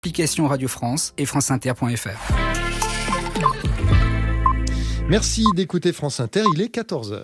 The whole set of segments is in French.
Application Radio France et franceinter.fr. Merci d'écouter France Inter, il est 14h.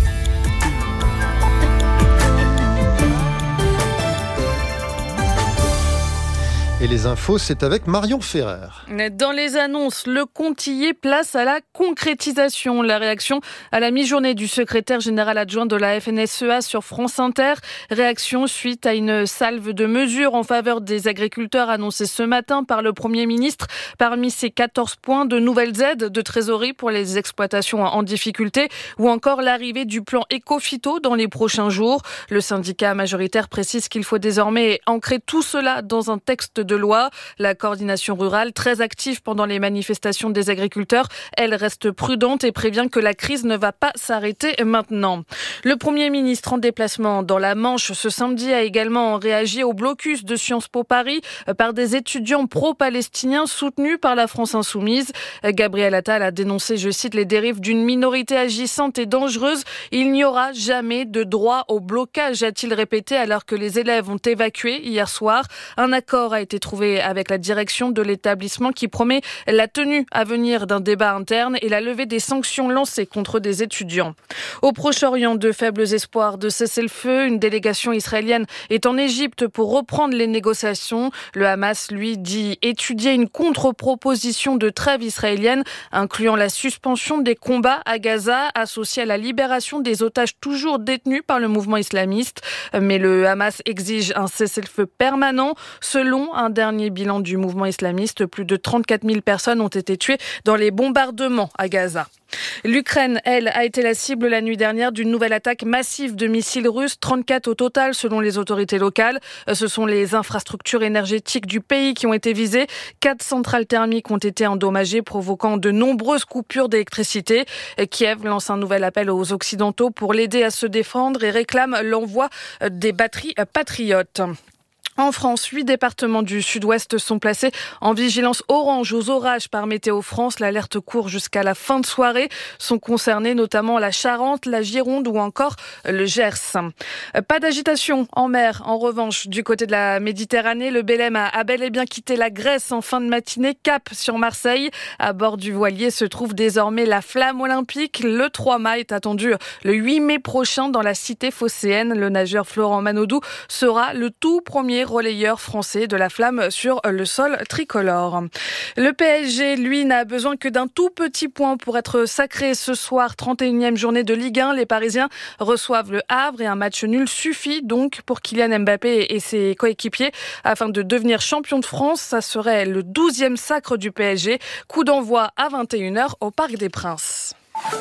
Et les infos, c'est avec Marion Ferrer. Dans les annonces, le compte y est, place à la concrétisation. La réaction à la mi-journée du secrétaire général adjoint de la FNSEA sur France Inter. Réaction suite à une salve de mesures en faveur des agriculteurs annoncées ce matin par le Premier ministre. Parmi ces 14 points, de nouvelles aides de trésorerie pour les exploitations en difficulté ou encore l'arrivée du plan Éco-Phyto dans les prochains jours. Le syndicat majoritaire précise qu'il faut désormais ancrer tout cela dans un texte de loi. La coordination rurale, très active pendant les manifestations des agriculteurs, elle reste prudente et prévient que la crise ne va pas s'arrêter maintenant. Le Premier ministre en déplacement dans la Manche ce samedi a également réagi au blocus de Sciences Po Paris par des étudiants pro-palestiniens soutenus par la France Insoumise. Gabriel Attal a dénoncé, je cite, les dérives d'une minorité agissante et dangereuse. Il n'y aura jamais de droit au blocage, a-t-il répété alors que les élèves ont évacué hier soir. Un accord a été trouvé avec la direction de l'établissement qui promet la tenue à venir d'un débat interne et la levée des sanctions lancées contre des étudiants. Au Proche-Orient, de faibles espoirs de cessez-le-feu. Une délégation israélienne est en Égypte pour reprendre les négociations. Le Hamas, lui, dit étudier une contre-proposition de trêve israélienne, incluant la suspension des combats à Gaza, associée à la libération des otages toujours détenus par le mouvement islamiste. Mais le Hamas exige un cessez-le-feu permanent. Selon un dernier bilan du mouvement islamiste, plus de 34 000 personnes ont été tuées dans les bombardements à Gaza. L'Ukraine, elle, a été la cible la nuit dernière d'une nouvelle attaque massive de missiles russes, 34 au total selon les autorités locales. Ce sont les infrastructures énergétiques du pays qui ont été visées. 4 centrales thermiques ont été endommagées, provoquant de nombreuses coupures d'électricité. Kiev lance un nouvel appel aux Occidentaux pour l'aider à se défendre et réclame l'envoi des batteries patriotes. En France, 8 départements du sud-ouest sont placés en vigilance orange aux orages par Météo France. L'alerte court jusqu'à la fin de soirée. Sont concernés notamment la Charente, la Gironde ou encore le Gers. Pas d'agitation en mer. En revanche, du côté de la Méditerranée, le Belem a bel et bien quitté la Grèce en fin de matinée. Cap sur Marseille. À bord du voilier se trouve désormais la flamme olympique. Le 3 mai est attendu le 8 mai prochain dans la cité phocéenne. Le nageur Florent Manodou sera le tout premier relayeur français de la flamme sur le sol tricolore. Le PSG, lui, n'a besoin que d'un tout petit point pour être sacré ce soir. 31e journée de Ligue 1. Les Parisiens reçoivent le Havre et un match nul suffit donc pour Kylian Mbappé et ses coéquipiers afin de devenir champion de France. Ça serait le 12e sacre du PSG. Coup d'envoi à 21h au Parc des Princes.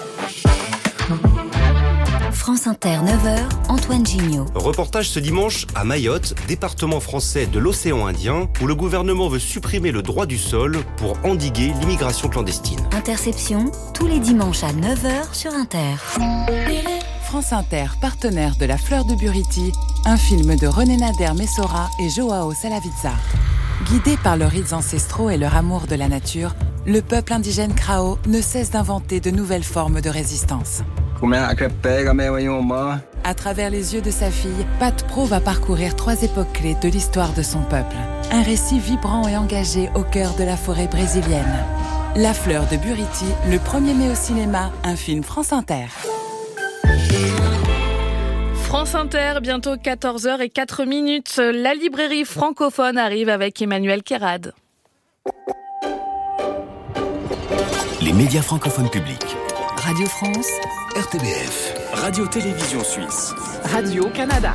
France Inter, 9h, Antoine Gignot. Reportage ce dimanche à Mayotte, département français de l'océan Indien, où le gouvernement veut supprimer le droit du sol pour endiguer l'immigration clandestine. Interception, tous les dimanches à 9h sur Inter. France Inter, partenaire de La Fleur de Buriti, un film de René Nader Messora et Joao Salaviza. Guidé par leurs rites ancestraux et leur amour de la nature, le peuple indigène Krao ne cesse d'inventer de nouvelles formes de résistance. À travers les yeux de sa fille, Pat Pro va parcourir 3 époques clés de l'histoire de son peuple. Un récit vibrant et engagé au cœur de la forêt brésilienne. La Fleur de Buriti, le 1er mai au cinéma, un film France Inter. France Inter, bientôt 14h04. La librairie francophone arrive avec Emmanuel Kérad. Les médias francophones publics. Radio France, RTBF, Radio-Télévision Suisse, Radio-Canada.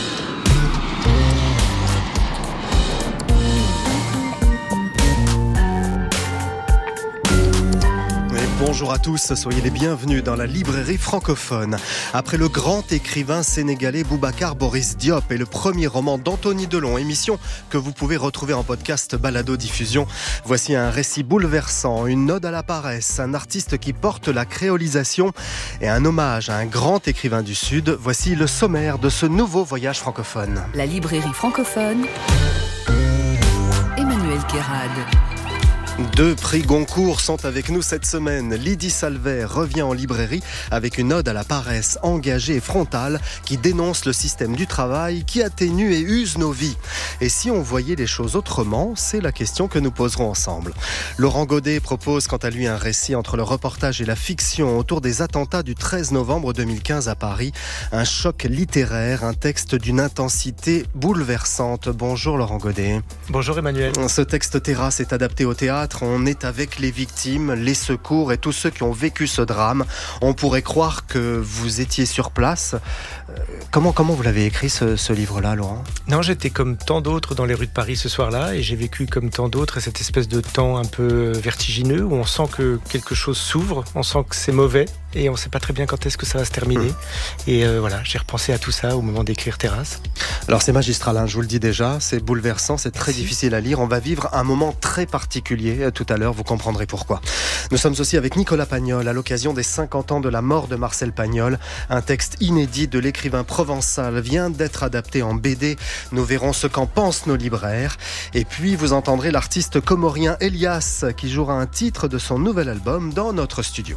Bonjour à tous, soyez les bienvenus dans la librairie francophone. Après le grand écrivain sénégalais Boubacar Boris Diop et le premier roman d'Anthony Delon, émission que vous pouvez retrouver en podcast balado-diffusion, voici un récit bouleversant, une ode à la paresse, un artiste qui porte la créolisation et un hommage à un grand écrivain du Sud. Voici le sommaire de ce nouveau voyage francophone. La librairie francophone, Emmanuel Kérad. 2 prix Goncourt sont avec nous cette semaine. Lydie Salvet revient en librairie avec une ode à la paresse engagée et frontale qui dénonce le système du travail qui atténue et use nos vies. Et si on voyait les choses autrement, c'est la question que nous poserons ensemble. Laurent Godet propose quant à lui un récit entre le reportage et la fiction autour des attentats du 13 novembre 2015 à Paris. Un choc littéraire, un texte d'une intensité bouleversante. Bonjour Laurent Godet. Bonjour Emmanuel. Ce texte terrasse est adapté au théâtre. On est avec les victimes, les secours et tous ceux qui ont vécu ce drame. On pourrait croire que vous étiez sur place. Comment vous l'avez écrit ce livre-là, Laurent ? Non, j'étais comme tant d'autres dans les rues de Paris ce soir-là et j'ai vécu comme tant d'autres cette espèce de temps un peu vertigineux où on sent que quelque chose s'ouvre, on sent que c'est mauvais et on ne sait pas très bien quand est-ce que ça va se terminer. Et voilà, j'ai repensé à tout ça au moment d'écrire Terrasse. Alors c'est magistral, hein, je vous le dis déjà, c'est bouleversant, c'est très difficile à lire. On va vivre un moment très particulier tout à l'heure, vous comprendrez pourquoi. Nous sommes aussi avec Nicolas Pagnol à l'occasion des 50 ans de la mort de Marcel Pagnol. Un texte inédit de l'écrivain provençal vient d'être adapté en BD. Nous verrons ce qu'en pensent nos libraires. Et puis vous entendrez l'artiste comorien Elias qui jouera un titre de son nouvel album dans notre studio.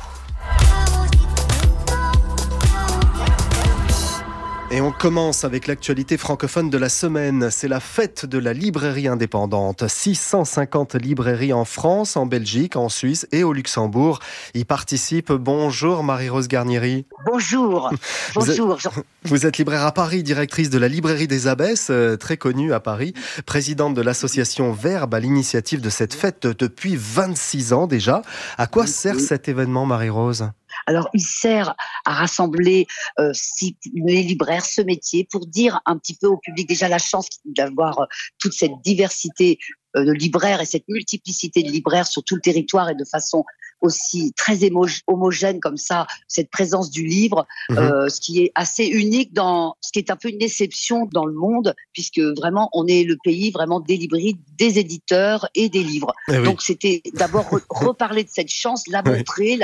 Et on commence avec l'actualité francophone de la semaine. C'est la fête de la librairie indépendante. 650 librairies en France, en Belgique, en Suisse et au Luxembourg y participent. Bonjour Marie-Rose Garnieri. Bonjour. Bonjour. Vous êtes libraire à Paris, directrice de la librairie des Abbesses, très connue à Paris, présidente de l'association Verbe à l'initiative de cette fête depuis 26 ans déjà. À quoi sert cet événement, Marie-Rose ? Alors, il sert à rassembler les libraires, ce métier, pour dire un petit peu au public déjà la chance d'avoir toute cette diversité de libraires et cette multiplicité de libraires sur tout le territoire et de façon aussi très homogène comme ça, cette présence du livre, ce qui est assez unique ce qui est un peu une exception dans le monde, puisque vraiment on est le pays vraiment des librairies, des éditeurs et des livres. Donc c'était d'abord reparler de cette chance, la montrer,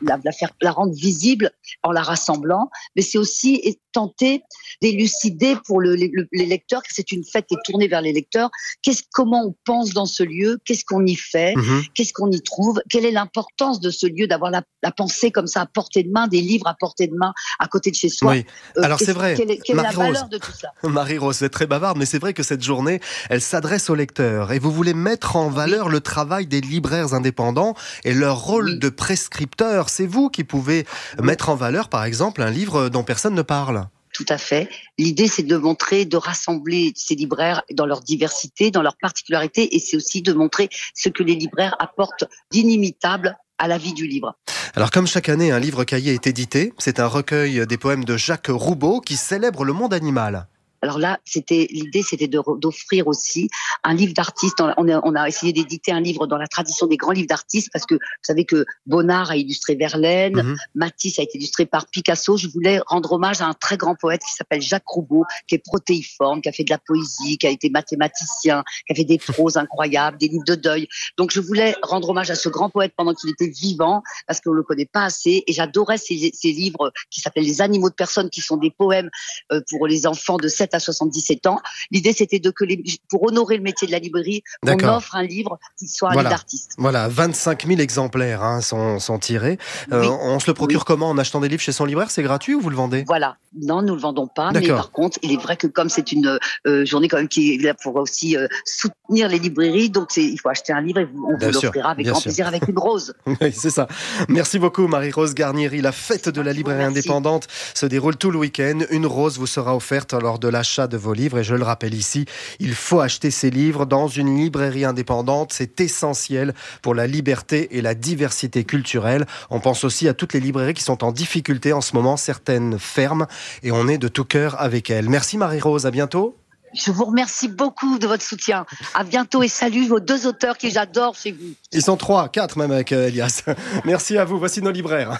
la rendre visible en la rassemblant, mais c'est aussi tenter d'élucider pour les lecteurs, que c'est une fête qui est tournée vers les lecteurs, comment on pense dans ce lieu, qu'est-ce qu'on y fait, qu'est-ce qu'on y trouve, quelle est l'importance de ce lieu, d'avoir la pensée comme ça à portée de main, des livres à portée de main à côté de chez soi. Oui. Alors c'est vrai, quelle est la valeur de tout ça ? Marie-Rose, vous êtes très bavarde, mais c'est vrai que cette journée, elle s'adresse aux lecteurs et vous voulez mettre en valeur le travail des libraires indépendants et leur rôle de prescripteur. C'est vous qui pouvez mettre en valeur, par exemple, un livre dont personne ne parle. Tout à fait. L'idée, c'est de montrer, de rassembler ces libraires dans leur diversité, dans leur particularité, et c'est aussi de montrer ce que les libraires apportent d'inimitable à la vie du livre. Alors comme chaque année, un livre cahier est édité. C'est un recueil des poèmes de Jacques Roubaud qui célèbre le monde animal. Alors là, l'idée, c'était d'offrir aussi un livre d'artiste. On a essayé d'éditer un livre dans la tradition des grands livres d'artistes, parce que vous savez que Bonnard a illustré Verlaine, Matisse a été illustré par Picasso. Je voulais rendre hommage à un très grand poète qui s'appelle Jacques Roubaud, qui est protéiforme, qui a fait de la poésie, qui a été mathématicien, qui a fait des proses incroyables, des livres de deuil. Donc je voulais rendre hommage à ce grand poète pendant qu'il était vivant, parce qu'on le connaît pas assez. Et j'adorais ces livres qui s'appellent Les animaux de personnes, qui sont des poèmes pour les enfants de 7 à 77 ans. L'idée, c'était pour honorer le métier de la librairie, on offre un livre qui soit un livre d'artiste. Voilà, 25 000 exemplaires sont tirés. On se le procure comment ? En achetant des livres chez son libraire ? C'est gratuit ou vous le vendez ? Voilà. Non, nous ne le vendons pas. Mais par contre, il est vrai que comme c'est une journée quand même qui est là pour aussi soutenir les librairies, donc il faut acheter un livre et on vous l'offrira avec grand plaisir, avec une rose. Oui, c'est ça. Merci beaucoup Marie-Rose Garnieri. La fête de la librairie indépendante se déroule tout le week-end. Une rose vous sera offerte lors de l'achat de vos livres. Et je le rappelle ici, il faut acheter ces livres dans une librairie indépendante. C'est essentiel pour la liberté et la diversité culturelle. On pense aussi à toutes les librairies qui sont en difficulté en ce moment. Certaines ferment et on est de tout cœur avec elles. Merci Marie-Rose, à bientôt. Je vous remercie beaucoup de votre soutien. À bientôt et salut vos 2 auteurs que j'adore chez vous. Ils sont 3, 4 même avec Elias. Merci à vous, voici nos libraires.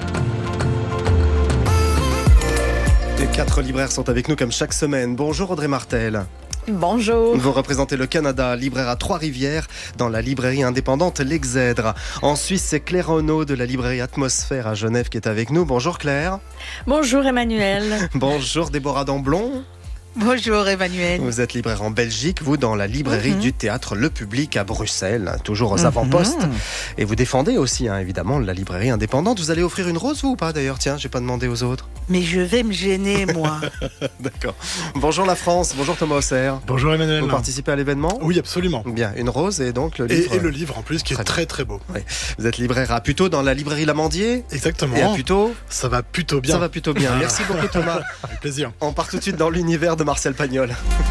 Les 4 libraires sont avec nous comme chaque semaine. Bonjour Audrey Martel. Bonjour. Vous représentez le Canada, libraire à Trois-Rivières, dans la librairie indépendante L'Exèdre. En Suisse, c'est Claire Renaud de la librairie Atmosphère à Genève qui est avec nous. Bonjour Claire. Bonjour Emmanuel. Bonjour Déborah Damblon. Bonjour Emmanuel. Vous êtes libraire en Belgique, vous dans la librairie du théâtre Le Public à Bruxelles, toujours aux avant-postes. Et vous défendez aussi, évidemment, la librairie indépendante. Vous allez offrir une rose, vous ou pas d'ailleurs? Tiens, j'ai pas demandé aux autres. Mais je vais me gêner, moi. D'accord. Bonjour la France, bonjour Thomas Osser. Bonjour Emmanuel. Vous participez à l'événement? Oui, absolument. Bien, une rose et donc le livre. Et le livre en plus, qui est très très beau. Oui. Vous êtes libraire à Puteaux, dans la librairie Lamandier? Exactement. Et à Puteaux? Ça va plutôt bien. Ça va plutôt bien. Merci beaucoup Thomas. Avec plaisir. On part tout de suite dans l'univers de Marcel Pagnol.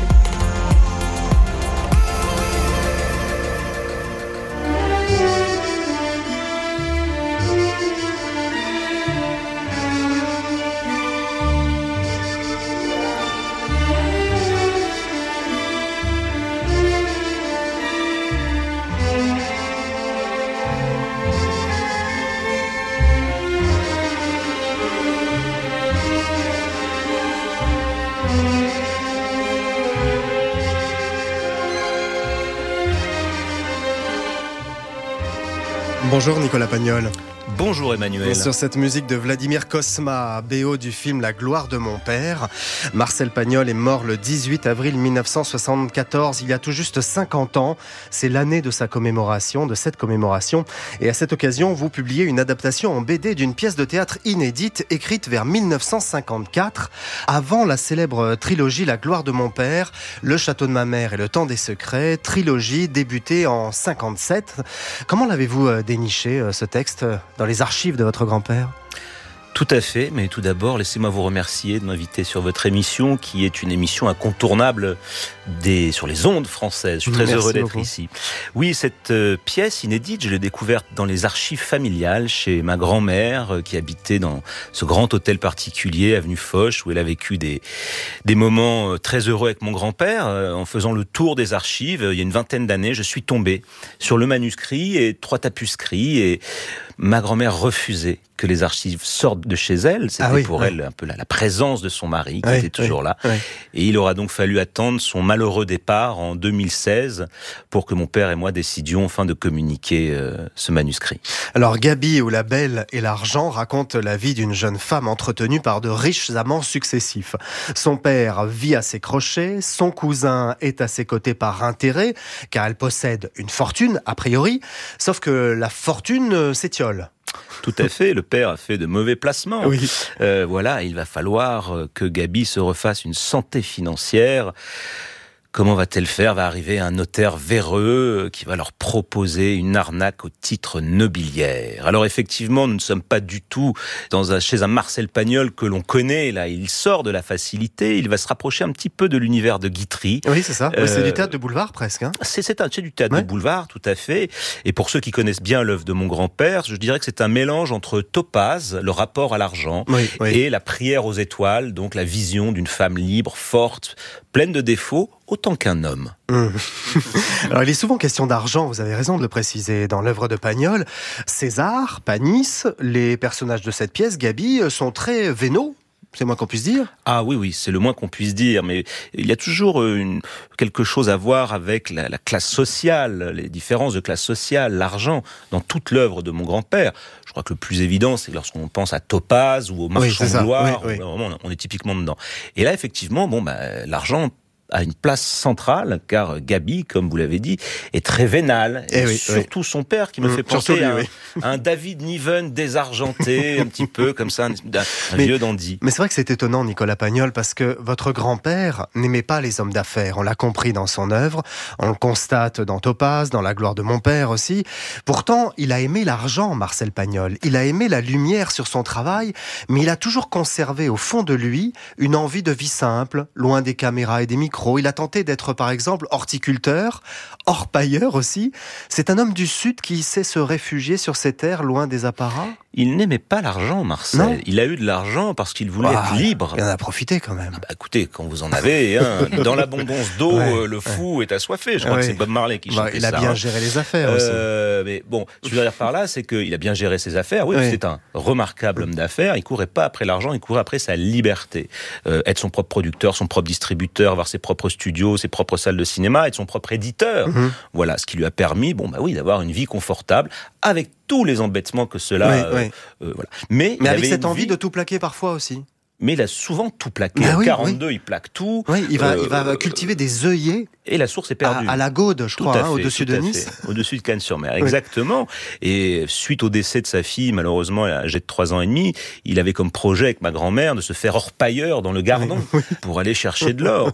Bonjour Nicolas Pagnol. Bonjour Emmanuel. Sur cette musique de Vladimir Cosma, BO du film La gloire de mon père, Marcel Pagnol est mort le 18 avril 1974, il y a tout juste 50 ans. C'est l'année de sa commémoration, de cette commémoration. Et à cette occasion, vous publiez une adaptation en BD d'une pièce de théâtre inédite, écrite vers 1954, avant la célèbre trilogie La gloire de mon père, Le château de ma mère et Le temps des secrets, trilogie débutée en 57. Comment l'avez-vous déniché, ce texte, dans les archives de votre grand-père? Tout à fait, mais tout d'abord, laissez-moi vous remercier de m'inviter sur votre émission, qui est une émission incontournable sur les ondes françaises. Je suis très heureux d'être ici. Oui, cette pièce inédite, je l'ai découverte dans les archives familiales, chez ma grand-mère, qui habitait dans ce grand hôtel particulier, avenue Foch, où elle a vécu des moments très heureux avec mon grand-père. En faisant le tour des archives, il y a une vingtaine d'années, je suis tombé sur le manuscrit et 3 tapuscrits, et ma grand-mère refusait que les archives sortent de chez elle. C'était pour elle un peu la présence de son mari qui était toujours là. Et il aura donc fallu attendre son malheureux départ en 2016 pour que mon père et moi décidions enfin de communiquer ce manuscrit. Alors Gabi ou La Belle et l'Argent raconte la vie d'une jeune femme entretenue par de riches amants successifs. Son père vit à ses crochets, son cousin est à ses côtés par intérêt, car elle possède une fortune, a priori, sauf que la fortune s'étiole. Tout à fait, le père a fait de mauvais placements. Oui. Voilà, il va falloir que Gabi se refasse une santé financière. Comment va-t-elle faire? Va arriver un notaire véreux qui va leur proposer une arnaque au titre nobiliaire. Alors effectivement, nous ne sommes pas du tout chez un Marcel Pagnol que l'on connaît. Là, il sort de la facilité. Il va se rapprocher un petit peu de l'univers de Guitry. Oui, c'est ça. C'est du théâtre de boulevard presque. Hein. C'est du théâtre de boulevard, tout à fait. Et pour ceux qui connaissent bien l'œuvre de mon grand-père, je dirais que c'est un mélange entre Topaz, le rapport à l'argent, et la prière aux étoiles, donc la vision d'une femme libre, forte, pleine de défauts, autant qu'un homme. Alors, il est souvent question d'argent, vous avez raison de le préciser, dans l'œuvre de Pagnol. César, Panis, les personnages de cette pièce, Gabi, sont très vénaux. C'est le moins qu'on puisse dire. Ah oui, c'est le moins qu'on puisse dire, mais il y a toujours quelque chose à voir avec la classe sociale, les différences de classe sociale, l'argent, dans toute l'œuvre de mon grand-père. Je crois que le plus évident, c'est lorsqu'on pense à Topaz ou au Marchand de gloire, on est typiquement dedans. Et là, effectivement, l'argent a une place centrale, car Gabi, comme vous l'avez dit, est très vénale. Surtout son père, qui me fait penser à un David Niven désargenté, un petit peu comme ça, un vieux dandy. Mais c'est vrai que c'est étonnant, Nicolas Pagnol, parce que votre grand-père n'aimait pas les hommes d'affaires. On l'a compris dans son œuvre, on le constate dans Topaz, dans La gloire de mon père aussi. Pourtant, il a aimé l'argent, Marcel Pagnol. Il a aimé la lumière sur son travail, mais il a toujours conservé au fond de lui une envie de vie simple, loin des caméras et des micros. Il a tenté d'être, par exemple, horticulteur, orpailleur aussi. C'est un homme du Sud qui sait se réfugier sur ses terres, loin des apparats. Il n'aimait pas l'argent, Marcel. Non. Il a eu de l'argent parce qu'il voulait être libre. Il en a profité quand même. Écoutez, quand vous en avez, dans l'abondance d'eau, le fou est assoiffé. Je crois que c'est Bob Marley qui chantait ça. Il a bien géré les affaires aussi. Mais bon, ce que je veux dire par là, c'est qu'il a bien géré ses affaires. Oui, c'est un remarquable homme d'affaires. Il courait pas après l'argent, il courait après sa liberté. Être son propre producteur, son propre distributeur, avoir ses propres studios, ses propres salles de cinéma, être son propre éditeur. Voilà, ce qui lui a permis, d'avoir une vie confortable avec tous les embêtements que cela... Voilà. Mais avec cette envie de tout plaquer parfois aussi. mais il a souvent tout plaqué. Bah En oui, 42, il plaque tout. Oui, il va cultiver des œillets. Et la source est perdue. À la Gaude, je crois, au-dessus de Nice. Au-dessus de Cannes-sur-Mer, exactement. Et suite au décès de sa fille, malheureusement, âgée de 3 ans et demi, il avait comme projet avec ma grand-mère de se faire orpailleur dans le Gardon pour aller chercher de l'or.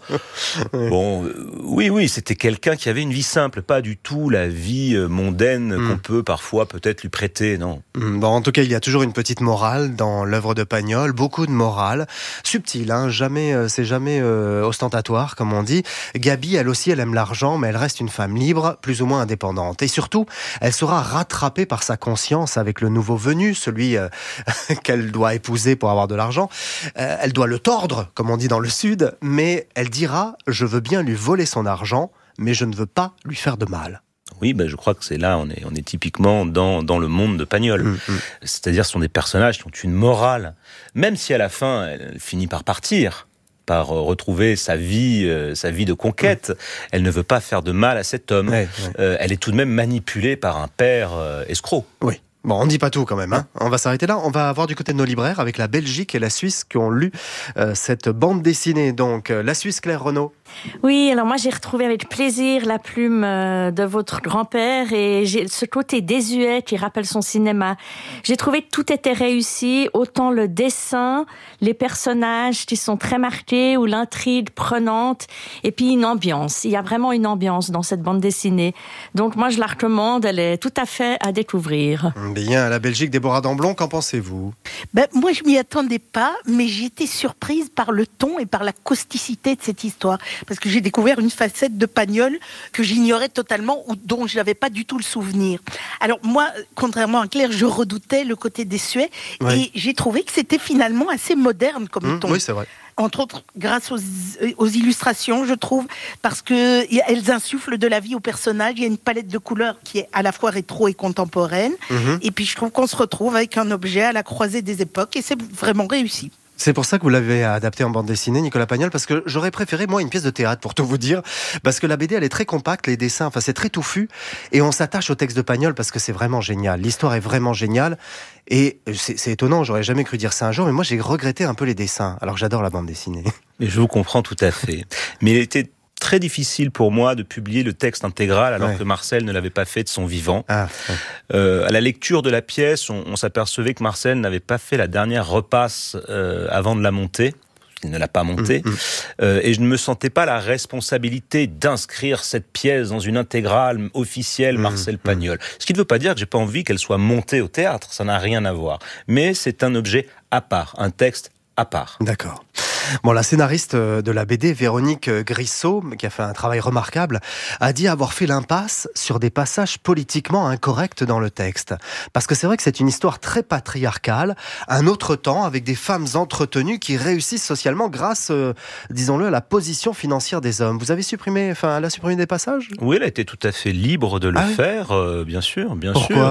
Bon, oui, c'était quelqu'un qui avait une vie simple, pas du tout la vie mondaine qu'on peut parfois peut-être lui prêter, non. Bon, en tout cas, il y a toujours une petite morale dans l'œuvre de Pagnol, beaucoup de morale, subtile, c'est jamais ostentatoire, comme on dit. Gabi, elle aussi, elle aime l'argent, mais elle reste une femme libre, plus ou moins indépendante. Et surtout, elle sera rattrapée par sa conscience avec le nouveau venu, celui qu'elle doit épouser pour avoir de l'argent. Elle doit le tordre, comme on dit dans le Sud, mais elle dira « Je veux bien lui voler son argent, mais je ne veux pas lui faire de mal ». Oui, je crois que c'est là, on est typiquement dans le monde de Pagnol. C'est-à-dire, ce sont des personnages qui ont une morale. Même si à la fin, elle finit par partir, par retrouver sa vie de conquête. Elle ne veut pas faire de mal à cet homme. Elle est tout de même manipulée par un père escroc. Oui. Bon, on ne dit pas tout quand même. On va s'arrêter là. On va voir du côté de nos libraires avec la Belgique et la Suisse qui ont lu cette bande dessinée. Donc, la Suisse, Claire Renaud. Oui, alors moi j'ai retrouvé avec plaisir la plume de votre grand-père et j'ai ce côté désuet qui rappelle son cinéma. J'ai trouvé que tout était réussi, autant le dessin, les personnages qui sont très marqués ou l'intrigue prenante et puis une ambiance. Il y a vraiment une ambiance dans cette bande dessinée. Donc moi je la recommande, elle est tout à fait à découvrir. Bien, la Belgique, Déborah Damblon, qu'en pensez-vous ? Moi je m'y attendais pas, mais j'ai été surprise par le ton et par la causticité de cette histoire. Parce que j'ai découvert une facette de Pagnol que j'ignorais totalement ou dont je n'avais pas du tout le souvenir. Alors moi, contrairement à Claire, je redoutais le côté désuet et j'ai trouvé que c'était finalement assez moderne comme ton. Oui, c'est vrai. Entre autres, grâce aux illustrations, je trouve, parce qu'elles insufflent de la vie aux personnages. Il y a une palette de couleurs qui est à la fois rétro et contemporaine. Et puis je trouve qu'on se retrouve avec un objet à la croisée des époques et c'est vraiment réussi. C'est pour ça que vous l'avez adapté en bande dessinée, Nicolas Pagnol, parce que j'aurais préféré, moi, une pièce de théâtre, pour tout vous dire, parce que la BD, elle est très compacte, les dessins, c'est très touffu, et on s'attache au texte de Pagnol parce que c'est vraiment génial. L'histoire est vraiment géniale, et c'est étonnant, j'aurais jamais cru dire ça un jour, mais moi, j'ai regretté un peu les dessins, alors que j'adore la bande dessinée. Et je vous comprends tout à fait. Mais il était très difficile pour moi de publier le texte intégral alors que Marcel ne l'avait pas fait de son vivant. À la lecture de la pièce, on s'apercevait que Marcel n'avait pas fait la dernière repasse avant de la monter. Il ne l'a pas montée. Et je ne me sentais pas la responsabilité d'inscrire cette pièce dans une intégrale officielle Marcel Pagnol. Ce qui ne veut pas dire que j'ai pas envie qu'elle soit montée au théâtre, ça n'a rien à voir. Mais c'est un objet à part, un texte à part. D'accord. Bon, la scénariste de la BD, Véronique Grissot, qui a fait un travail remarquable, a dit avoir fait l'impasse sur des passages politiquement incorrects dans le texte. Parce que c'est vrai que c'est une histoire très patriarcale, un autre temps, avec des femmes entretenues qui réussissent socialement grâce, disons-le, à la position financière des hommes. Vous avez supprimé, elle a supprimé des passages ? Oui, elle a été tout à fait libre de le faire, bien sûr, bien sûr. Pourquoi ?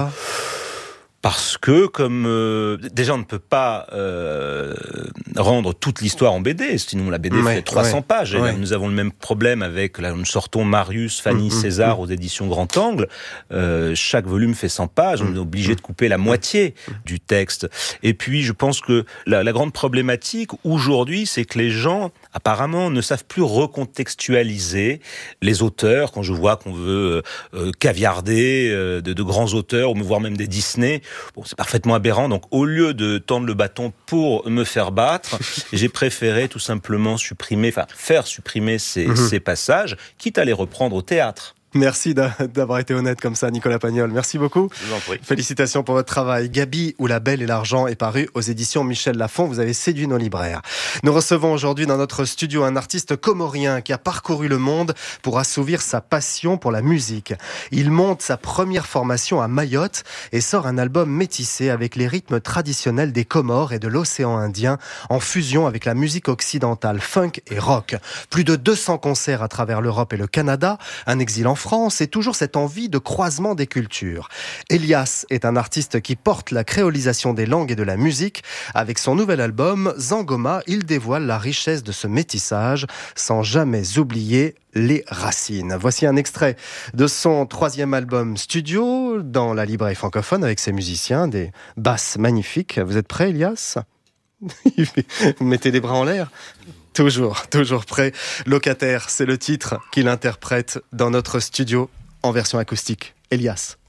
Parce que, déjà, on ne peut pas rendre toute l'histoire en BD, sinon la BD fait 300 pages. Et là, nous avons le même problème avec, là, nous sortons Marius, Fanny, César aux éditions Grand Angle. Chaque volume fait 100 pages, on est obligé de couper la moitié du texte. Et puis, je pense que la grande problématique aujourd'hui, c'est que les gens, apparemment, ne savent plus recontextualiser les auteurs. Quand je vois qu'on veut caviarder de grands auteurs, ou voire même des Disney, bon, c'est parfaitement aberrant. Donc, au lieu de tendre le bâton pour me faire battre, j'ai préféré tout simplement faire supprimer ces passages, quitte à les reprendre au théâtre. Merci d'avoir été honnête comme ça, Nicolas Pagnol. Merci beaucoup. Je vous en prie. Félicitations pour votre travail. Gabi ou La Belle et l'Argent est paru aux éditions Michel Lafon. Vous avez séduit nos libraires. Nous recevons aujourd'hui dans notre studio un artiste comorien qui a parcouru le monde pour assouvir sa passion pour la musique. Il monte sa première formation à Mayotte et sort un album métissé avec les rythmes traditionnels des Comores et de l'océan Indien en fusion avec la musique occidentale, funk et rock. Plus de 200 concerts à travers l'Europe et le Canada, un exil en France et toujours cette envie de croisement des cultures. Elias est un artiste qui porte la créolisation des langues et de la musique. Avec son nouvel album, Zangoma, il dévoile la richesse de ce métissage sans jamais oublier les racines. Voici un extrait de son 3e album studio dans la librairie francophone avec ses musiciens, des basses magnifiques. Vous êtes prêts, Elias ? Vous mettez les bras en l'air ? Toujours prêt. Locataire, c'est le titre qu'il interprète dans notre studio en version acoustique. Elias.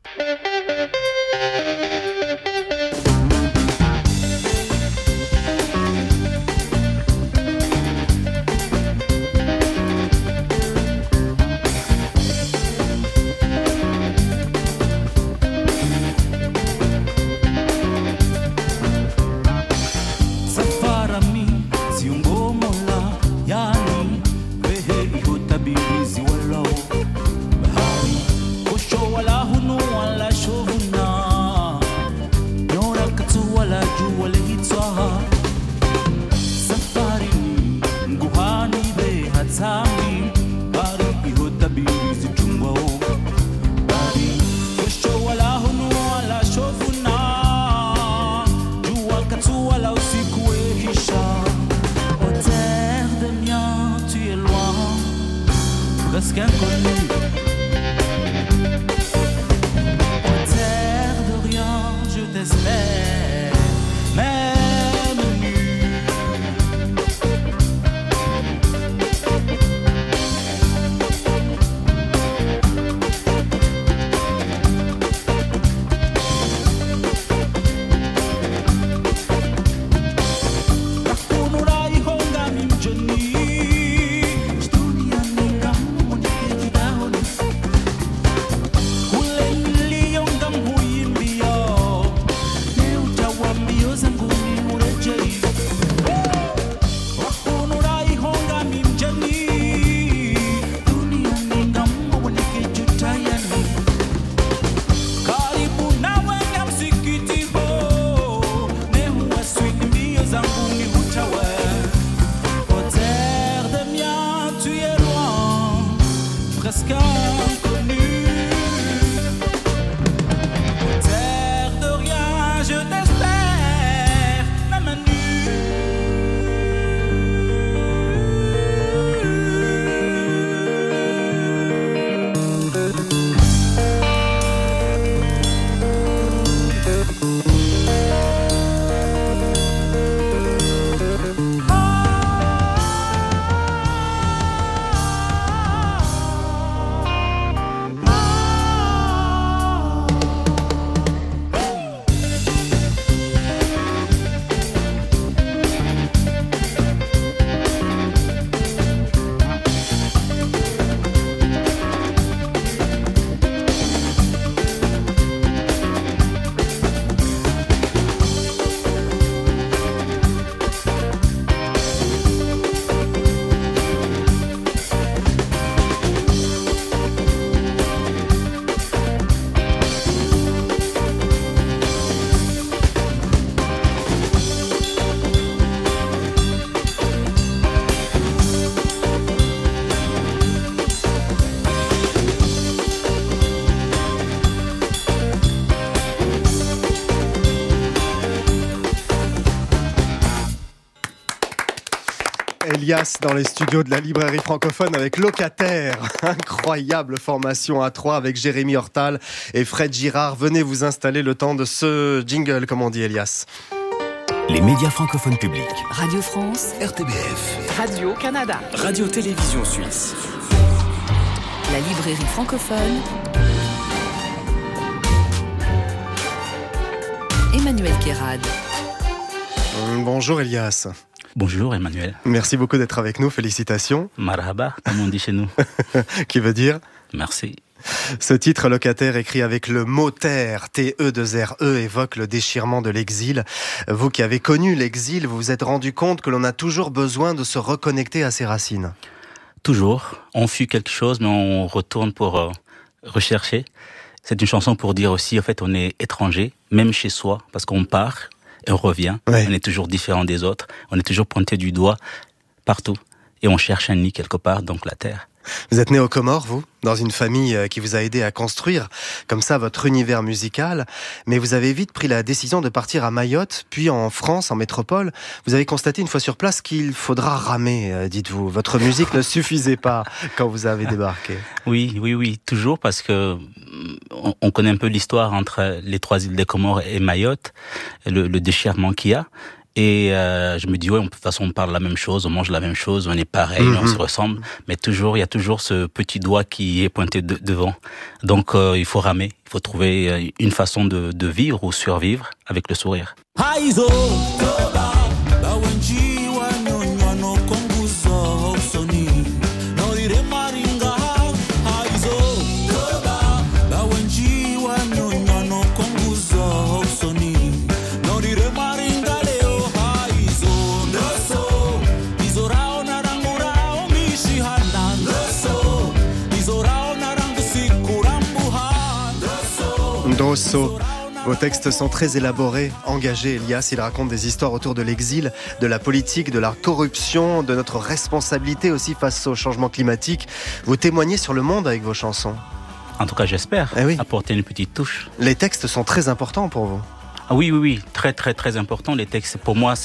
Elias dans les studios de la librairie francophone avec Locataire. Incroyable formation à 3 avec Jérémy Hortal et Fred Girard. Venez vous installer le temps de ce jingle, comme on dit, Elias. Les médias francophones publics. Radio France, RTBF. Radio-Canada. Radio-Télévision Suisse. la librairie francophone. Emmanuel Kérad. Bonjour Elias. Bonjour Emmanuel. Merci beaucoup d'être avec nous, félicitations. Marhaba, comme on dit chez nous. Qui veut dire merci. Ce titre Locataire, écrit avec le mot terre, T-E-2-R-E, évoque le déchirement de l'exil. Vous qui avez connu l'exil, vous vous êtes rendu compte que l'on a toujours besoin de se reconnecter à ses racines. Toujours. On fuit quelque chose, mais on retourne pour rechercher. C'est une chanson pour dire aussi, en fait, on est étranger, même chez soi, parce qu'on part et on revient. Ouais. On est toujours différent des autres. On est toujours pointé du doigt partout. Et on cherche un nid quelque part, donc la terre. Vous êtes né aux Comores, vous, dans une famille qui vous a aidé à construire comme ça votre univers musical, mais vous avez vite pris la décision de partir à Mayotte, puis en France, en métropole. Vous avez constaté une fois sur place qu'il faudra ramer, dites-vous. Votre musique ne suffisait pas quand vous avez débarqué. Oui, toujours, parce que on connaît un peu l'histoire entre les 3 îles des Comores et Mayotte, le déchirement qu'il y a. Et je me dis, ouais, de toute façon, on parle la même chose, on mange la même chose, on est pareil, on se ressemble. Mais il y a toujours ce petit doigt qui est pointé devant. Donc, il faut ramer, il faut trouver une façon de vivre ou survivre avec le sourire. Ndosso. Vos textes sont très élaborés, engagés. Elias, il raconte des histoires autour de l'exil, de la politique, de la corruption, de notre responsabilité aussi face au changement climatique. Vous témoignez sur le monde avec vos chansons. En tout cas, j'espère apporter une petite touche. Les textes sont très importants pour vous. Ah oui, très très très important. Les textes, pour moi,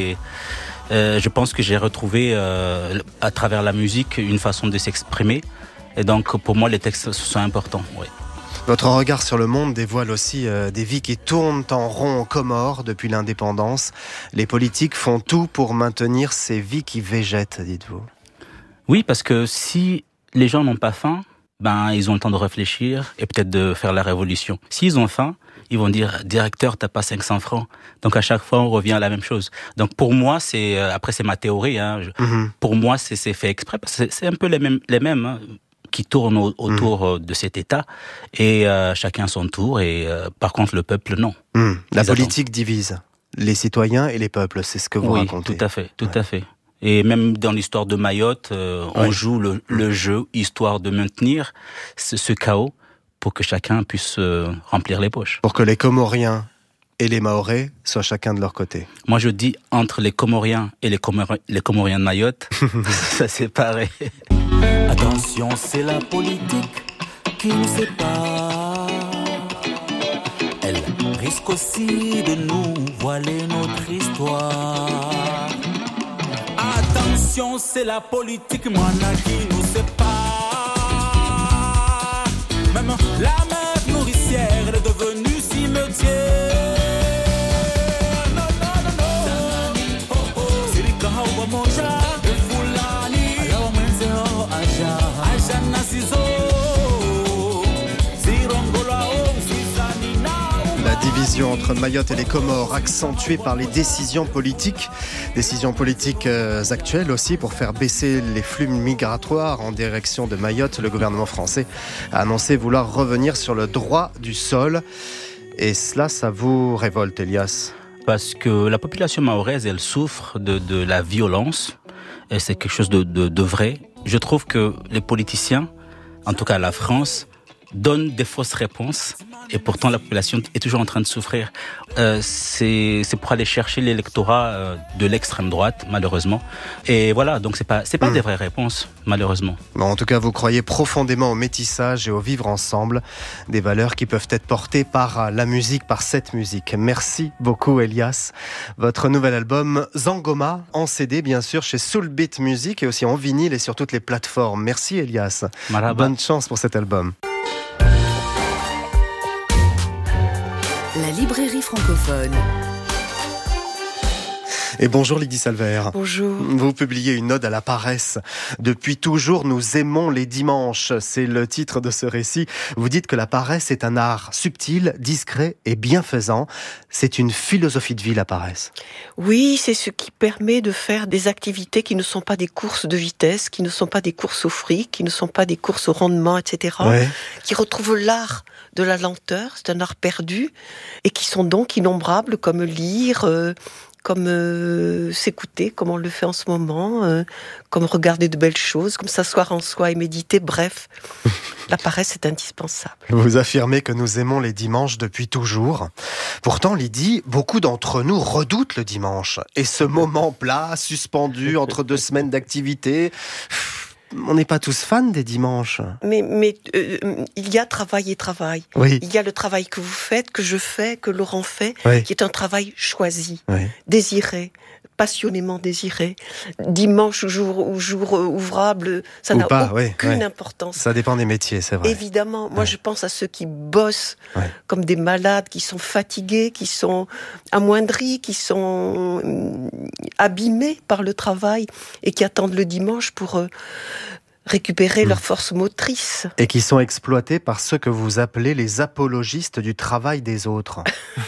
je pense que j'ai retrouvé à travers la musique une façon de s'exprimer. Et donc, pour moi, les textes sont importants. Oui. Votre regard sur le monde dévoile aussi des vies qui tournent en rond aux Comores depuis l'indépendance. Les politiques font tout pour maintenir ces vies qui végètent, dites-vous. Oui, parce que si les gens n'ont pas faim, ils ont le temps de réfléchir et peut-être de faire la révolution. S'ils ont faim, ils vont dire « Directeur, t'as pas 500 francs ». Donc à chaque fois, on revient à la même chose. Donc pour moi, après c'est ma théorie, pour moi c'est fait exprès, parce que c'est un peu les mêmes qui tournent autour de cet État, et chacun son tour, et par contre le peuple, non. La politique divise les citoyens et les peuples, c'est ce que vous racontez. Tout à fait. Et même dans l'histoire de Mayotte, on joue le jeu, histoire de maintenir ce chaos, pour que chacun puisse remplir les poches. Pour que les Comoriens et les Mahorais soient chacun de leur côté. Moi je dis, entre les Comoriens et les Comoriens de Mayotte, ça c'est pareil. Attention, c'est la politique qui nous sépare. Elle risque aussi de nous voiler notre histoire. Attention, c'est la politique, mana, qui nous sépare. Même la mer nourricière est devenue cimetière. La division entre Mayotte et les Comores accentuée par les décisions politiques actuelles aussi pour faire baisser les flux migratoires en direction de Mayotte. Le gouvernement français a annoncé vouloir revenir sur le droit du sol. Et cela, ça vous révolte, Elias ? Parce que la population mahoraise, elle souffre de la violence. Et c'est quelque chose de vrai. Je trouve que les politiciens, en tout cas la France, donnent des fausses réponses. Et pourtant, la population est toujours en train de souffrir. C'est pour aller chercher l'électorat de l'extrême droite, malheureusement. Et voilà, donc c'est pas des vraies réponses, malheureusement. Bon, en tout cas, vous croyez profondément au métissage et au vivre ensemble, des valeurs qui peuvent être portées par la musique, par cette musique. Merci beaucoup, Elias. Votre nouvel album, Zangoma, en CD, bien sûr, chez Soulbeat Music et aussi en vinyle et sur toutes les plateformes. Merci, Elias. Marhaba. Bonne chance pour cet album. La librairie francophone. Et bonjour Lydie Salver. Bonjour. Vous publiez une ode à la paresse. Depuis toujours, nous aimons les dimanches. C'est le titre de ce récit. Vous dites que la paresse est un art subtil, discret et bienfaisant. C'est une philosophie de vie, la paresse. Oui, c'est ce qui permet de faire des activités qui ne sont pas des courses de vitesse, qui ne sont pas des courses au fric, qui ne sont pas des courses au rendement, etc. Ouais. Qui retrouvent l'art de la lenteur, c'est un art perdu, et qui sont donc innombrables, comme lire, comme s'écouter, comme on le fait en ce moment, comme regarder de belles choses, comme s'asseoir en soi et méditer, bref, la paresse est indispensable. Vous affirmez que nous aimons les dimanches depuis toujours. Pourtant, Lydie, beaucoup d'entre nous redoutent le dimanche. Et ce moment plat, suspendu entre 2 semaines d'activité... On n'est pas tous fans des dimanches. Mais il y a travail et travail. Oui. Il y a le travail que vous faites, que je fais, que Laurent fait, oui. qui est un travail choisi, oui. désiré, passionnément désiré. Dimanche ou jour ouvrable, ça n'a aucune importance. Ça dépend des métiers, c'est vrai. Évidemment, moi je pense à ceux qui bossent comme des malades, qui sont fatigués, qui sont amoindris, qui sont abîmés par le travail et qui attendent le dimanche pour récupérer leur force motrice. Et qui sont exploités par ceux que vous appelez les apologistes du travail des autres.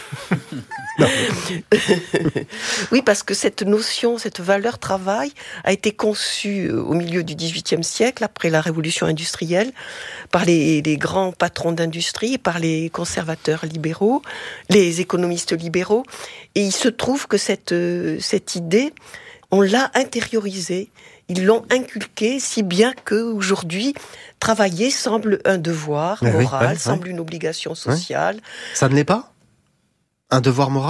Oui, parce que cette notion, cette valeur travail a été conçue au milieu du XVIIIe siècle, après la révolution industrielle, par les grands patrons d'industrie, par les conservateurs libéraux, les économistes libéraux. Et il se trouve que cette idée, on l'a intériorisée. Ils l'ont inculqué, si bien qu'aujourd'hui, travailler semble un devoir moral, semble une obligation sociale. Ça ne l'est pas ? Un devoir moral ?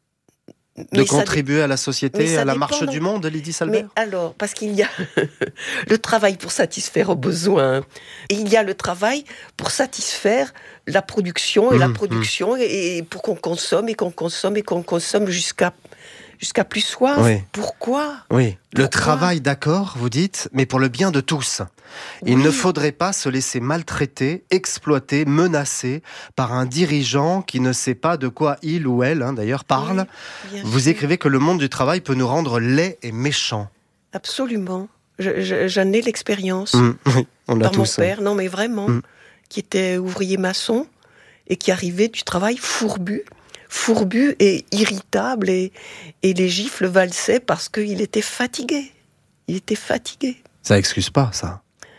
De contribuer à la société, à la marche du monde, Lydie Salbert ? Mais alors, parce qu'il y a le travail pour satisfaire aux besoins, et il y a le travail pour satisfaire la production, et la production, et pour qu'on consomme, et qu'on consomme, et qu'on consomme jusqu'à plus soif. Oui. Pourquoi ? Oui, le travail, d'accord, vous dites, mais pour le bien de tous. Il ne faudrait pas se laisser maltraiter, exploiter, menacer par un dirigeant qui ne sait pas de quoi il ou elle, d'ailleurs, parle. Vous écrivez que le monde du travail peut nous rendre laids et méchants. Absolument. J'en ai l'expérience. Oui, on l'a par mon tous. père, non mais vraiment, qui était ouvrier maçon et qui arrivait du travail fourbu et irritable, et les gifles valsaient parce qu'il était fatigué. Il était fatigué. Ça excuse pas, ça.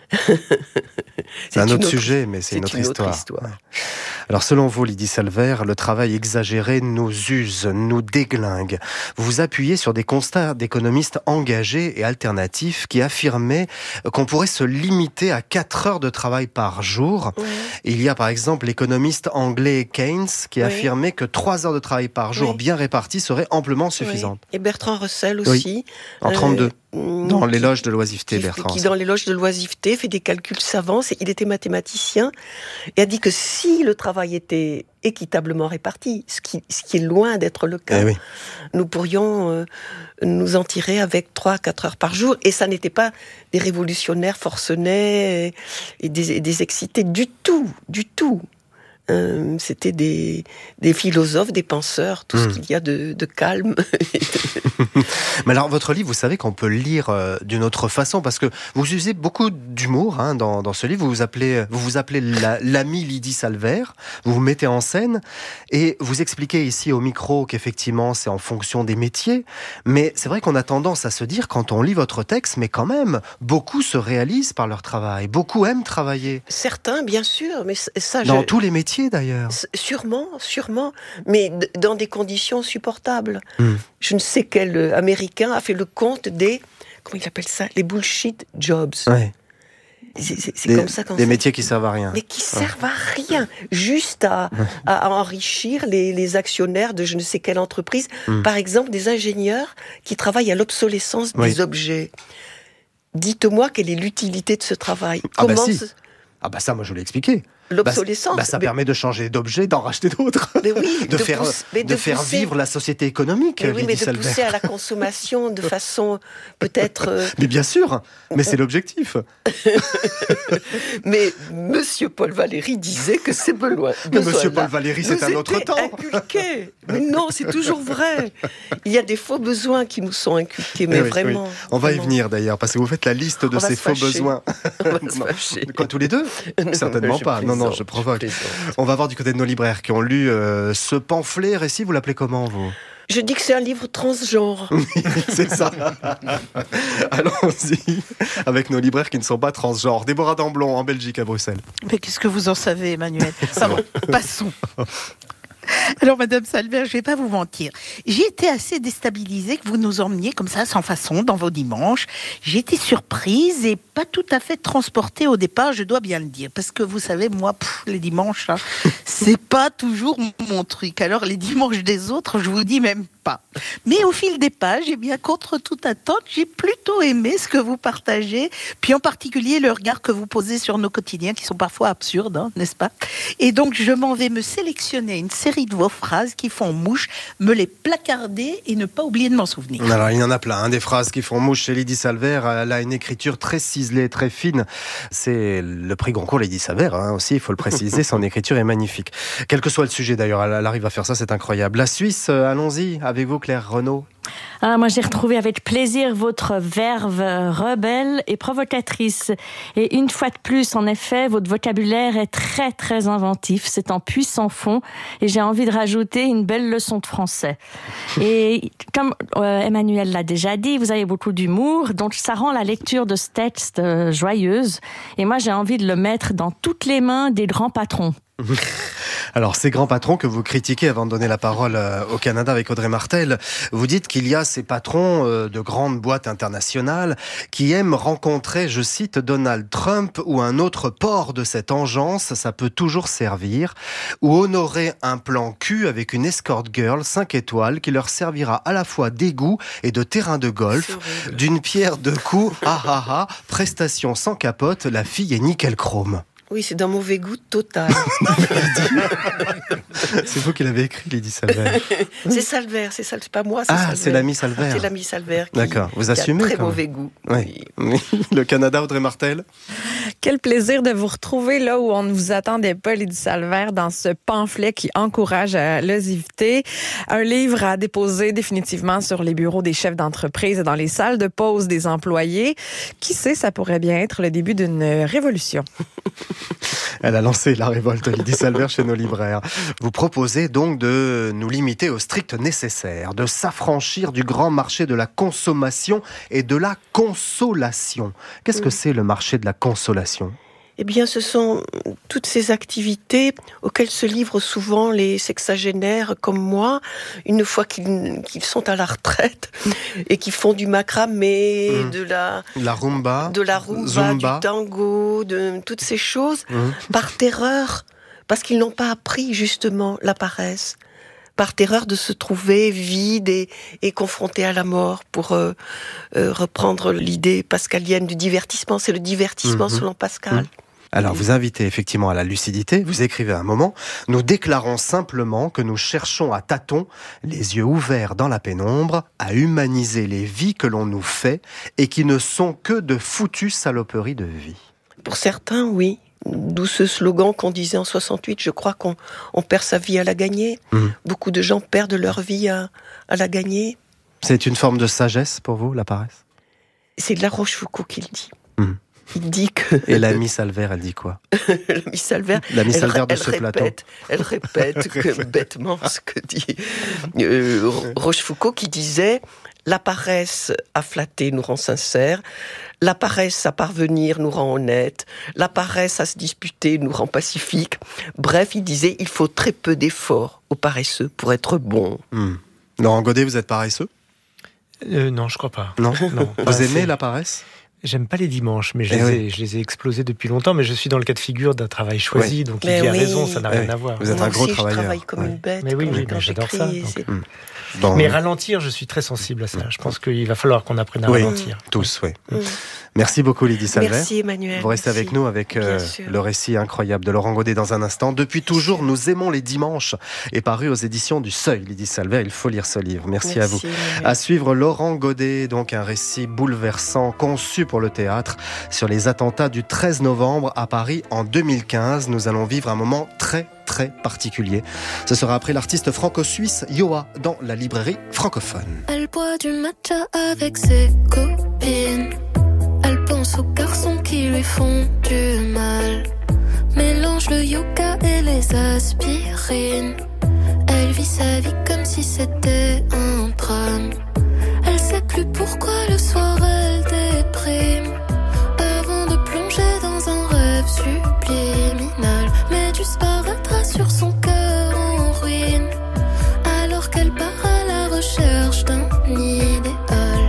C'est un autre sujet, mais c'est une autre histoire. Ouais. Alors, selon vous, Lydie Salbert, le travail exagéré nous use, nous déglingue. Vous vous appuyez sur des constats d'économistes engagés et alternatifs qui affirmaient qu'on pourrait se limiter à 4 heures de travail par jour. Il y a par exemple l'économiste anglais Keynes qui affirmait que 3 heures de travail par jour bien réparties seraient amplement suffisantes. Et Bertrand Russell aussi. En 32. Dans l'éloge de l'oisiveté, Bertrand. Qui, dans l'éloge de l'oisiveté, fait des calculs savants. Il était mathématicien et a dit que si le travail était équitablement réparti, ce qui est loin d'être le cas, nous pourrions nous en tirer avec 3 à 4 heures par jour. Et ça n'était pas des révolutionnaires forcenés et des excités du tout. C'était des philosophes, des penseurs, tout ce qu'il y a de calme. Mais alors, votre livre, vous savez qu'on peut le lire d'une autre façon, parce que vous usez beaucoup d'humour dans ce livre. Vous vous appelez l'ami Lydie Salbert, vous vous mettez en scène, et vous expliquez ici au micro qu'effectivement, c'est en fonction des métiers. Mais c'est vrai qu'on a tendance à se dire, quand on lit votre texte, mais quand même, beaucoup se réalisent par leur travail. Beaucoup aiment travailler. Certains, bien sûr, mais ça... Dans tous les métiers, d'ailleurs. Sûrement, mais dans des conditions supportables. Je ne sais quel Américain a fait le compte des... Comment il appelle ça ? Les bullshit jobs. Ouais. C'est comme ça qu'on des métiers qui servent à rien. Mais qui servent à rien. Juste à enrichir les actionnaires de je ne sais quelle entreprise. Par exemple, des ingénieurs qui travaillent à l'obsolescence des objets. Dites-moi quelle est l'utilité de ce travail. Ça, moi, je l'ai expliqué. L'obsolescence. Ça permet de changer d'objet, d'en racheter d'autres. Mais oui, de faire vivre la société économique. Mais de pousser à la consommation de façon peut-être... Mais bien sûr, mais c'est l'objectif. Mais Monsieur Paul Valéry disait que c'est besoin. Mais Monsieur Paul Valéry, c'est un autre temps. Inculqué. Mais non, c'est toujours vrai. Il y a des faux besoins qui nous sont inculqués, mais vraiment. On va y venir d'ailleurs, parce que vous faites la liste de ces faux besoins. On va se fâcher. Quoi, tous les deux ? Certainement pas. Non, je provoque. On va voir du côté de nos libraires qui ont lu ce pamphlet récit. Vous l'appelez comment, vous ? Je dis que c'est un livre transgenre. C'est ça. Allons-y avec nos libraires qui ne sont pas transgenres. Déborah Damblon, en Belgique, à Bruxelles. Mais qu'est-ce que vous en savez, Emmanuel ? Passons. Alors, Madame Salbert, je ne vais pas vous mentir. J'ai été assez déstabilisée que vous nous emmeniez comme ça, sans façon, dans vos dimanches. J'ai été surprise et pas tout à fait transportée au départ, je dois bien le dire. Parce que vous savez, moi, les dimanches, là, c'est pas toujours mon truc. Alors, les dimanches des autres, je vous dis même pas. Mais au fil des pages, eh bien, contre toute attente, j'ai plutôt aimé ce que vous partagez, puis en particulier le regard que vous posez sur nos quotidiens, qui sont parfois absurdes, hein, n'est-ce pas? Et donc, je m'en vais me sélectionner une série de vos phrases qui font mouche, me les placarder et ne pas oublier de m'en souvenir. Alors, il y en a plein, des phrases qui font mouche chez Lydie Salver. Elle a une écriture très ciselée, très fine. C'est le prix Goncourt Lydie Salver, aussi, il faut le préciser. Son écriture est magnifique. Quel que soit le sujet, d'ailleurs, elle arrive à faire ça, c'est incroyable. La Suisse, allons-y, avec vous, Claire Renaud. Moi, j'ai retrouvé avec plaisir votre verve rebelle et provocatrice. Et une fois de plus, en effet, votre vocabulaire est très, très inventif. C'est en puissant fond. Et j'ai envie de rajouter une belle leçon de français. Et comme Emmanuel l'a déjà dit, vous avez beaucoup d'humour. Donc, ça rend la lecture de ce texte joyeuse. Et moi, j'ai envie de le mettre dans toutes les mains des grands patrons. Alors, ces grands patrons que vous critiquez avant de donner la parole au Canada avec Audrey Martel, vous dites qu'il y a ces patrons de grandes boîtes internationales qui aiment rencontrer, je cite, Donald Trump ou un autre port de cette engeance, ça peut toujours servir, ou honorer un plan cul avec une escort girl 5 étoiles qui leur servira à la fois d'égout et de terrain de golf, d'une pierre deux coups, prestation sans capote, la fille est nickel chrome. Oui, c'est d'un mauvais goût total. C'est vous qui l'avez écrit, Lydie Salver. C'est Salver, c'est pas moi, c'est Salver. C'est l'ami Salver. C'est l'ami Salver qui, D'accord, vous assumez, qui a très mauvais goût. Oui. Le Canada, Audrey Martel. Quel plaisir de vous retrouver là où on ne vous attendait pas, Lydie Salver, dans ce pamphlet qui encourage à l'oisiveté. Un livre à déposer définitivement sur les bureaux des chefs d'entreprise et dans les salles de pause des employés. Qui sait, ça pourrait bien être le début d'une révolution. Elle a lancé la révolte, Lydie Salver, chez nos libraires. Vous proposez donc de nous limiter au strict nécessaire, de s'affranchir du grand marché de la consommation et de la consolation. Qu'est-ce que c'est le marché de la consolation ? Eh bien, ce sont toutes ces activités auxquelles se livrent souvent les sexagénaires comme moi, une fois qu'ils sont à la retraite et qui font du macramé, de la rumba, Zumba, du tango, de toutes ces choses, par terreur, parce qu'ils n'ont pas appris justement la paresse. Par terreur de se trouver vide et confronté à la mort, pour reprendre l'idée pascalienne du divertissement. C'est le divertissement selon Pascal. Alors, vous invitez effectivement à la lucidité, vous écrivez à un moment, nous déclarons simplement que nous cherchons à tâtons, les yeux ouverts dans la pénombre, à humaniser les vies que l'on nous fait et qui ne sont que de foutues saloperies de vie. Pour certains, oui. D'où ce slogan qu'on disait en 68, je crois qu'on perd sa vie à la gagner. Beaucoup de gens perdent leur vie à la gagner. C'est une forme de sagesse pour vous, la paresse ? C'est de la Rochefoucauld qui le dit. Il dit que... Et l'ami Salver, elle dit quoi ? L'ami Salver, de ce plateau. Elle répète que bêtement ce que dit Rochefoucauld, qui disait « La paresse à flatter nous rend sincères, la paresse à parvenir nous rend honnêtes, la paresse à se disputer nous rend pacifiques. » Bref, il disait « Il faut très peu d'efforts aux paresseux pour être bons. » Laurent Godet, vous êtes paresseux ? Non, je crois pas. Non. Vous aimez la paresse ? J'aime pas les dimanches, mais je les ai explosés depuis longtemps. Mais je suis dans le cas de figure d'un travail choisi, donc il a raison, ça n'a rien à voir. Vous êtes un gros travailleur. Je travaille comme une bête. Mais j'adore ça. Mais ralentir, je suis très sensible à ça. Je pense qu'il va falloir qu'on apprenne à ralentir. Tous, oui. Merci beaucoup, Lydie Salver. Merci, Emmanuel. Vous restez avec nous avec le récit incroyable de Laurent Godet dans un instant. Depuis toujours, nous aimons les dimanches, est paru aux éditions du Seuil. Lydie Salver, il faut lire ce livre. Merci à vous. Emmanuel. À suivre, Laurent Godet, donc un récit bouleversant, conçu pour le théâtre, sur les attentats du 13 novembre à Paris en 2015. Nous allons vivre un moment très particulier. Ce sera après l'artiste franco-suisse Yoa dans la librairie francophone. Elle boit du matcha avec ses copines. Elle pense aux garçons qui lui font du mal. Mélange le yoga et les aspirines. Elle vit sa vie comme si c'était un drame. Elle sait plus pourquoi le soir elle déprime. Avant de plonger dans un rêve subliminal. Mais disparaîtra sur son cœur en ruine. Alors qu'elle part à la recherche d'un idéal.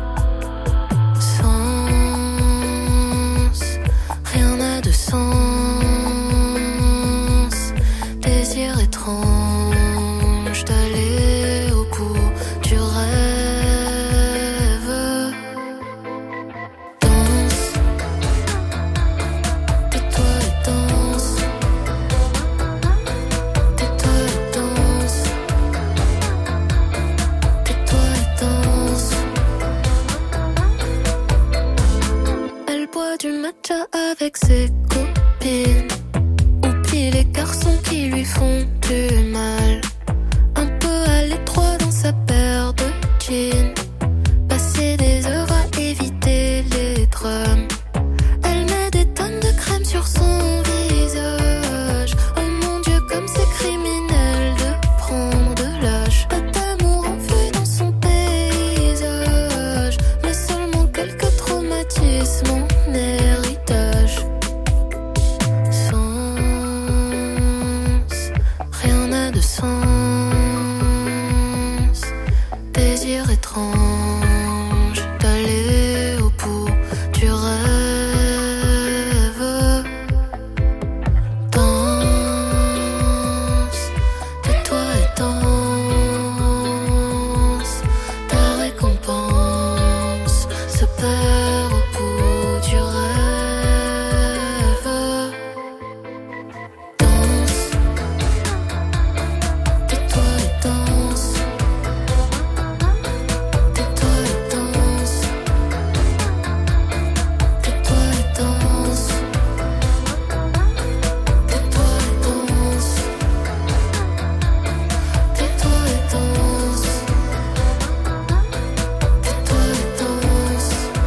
Sens, rien n'a de sens. Désir étrange d'aller au bout avec ses copines. Oublie les garçons qui lui font du mal. Un peu à l'étroit dans sa paire de jeans. Passer des heures à éviter les drames. Elle met des tonnes de crème sur son visage. Oh mon Dieu, comme c'est criminel de prendre de l'âge. Pas d'amour enfoui dans son paysage, mais seulement quelques traumatismes en héritage. Sens, rien n'a de sens. Désir étrange d'aller au bout du rêve. Danse, tais-toi et danse. Ta récompense se perd au bout du rêve. Danse, tais-toi et danse. Tais-toi et danse. Tais-toi et danse. Tais-toi et danse. Tais-toi et danse. Tais-toi et danse.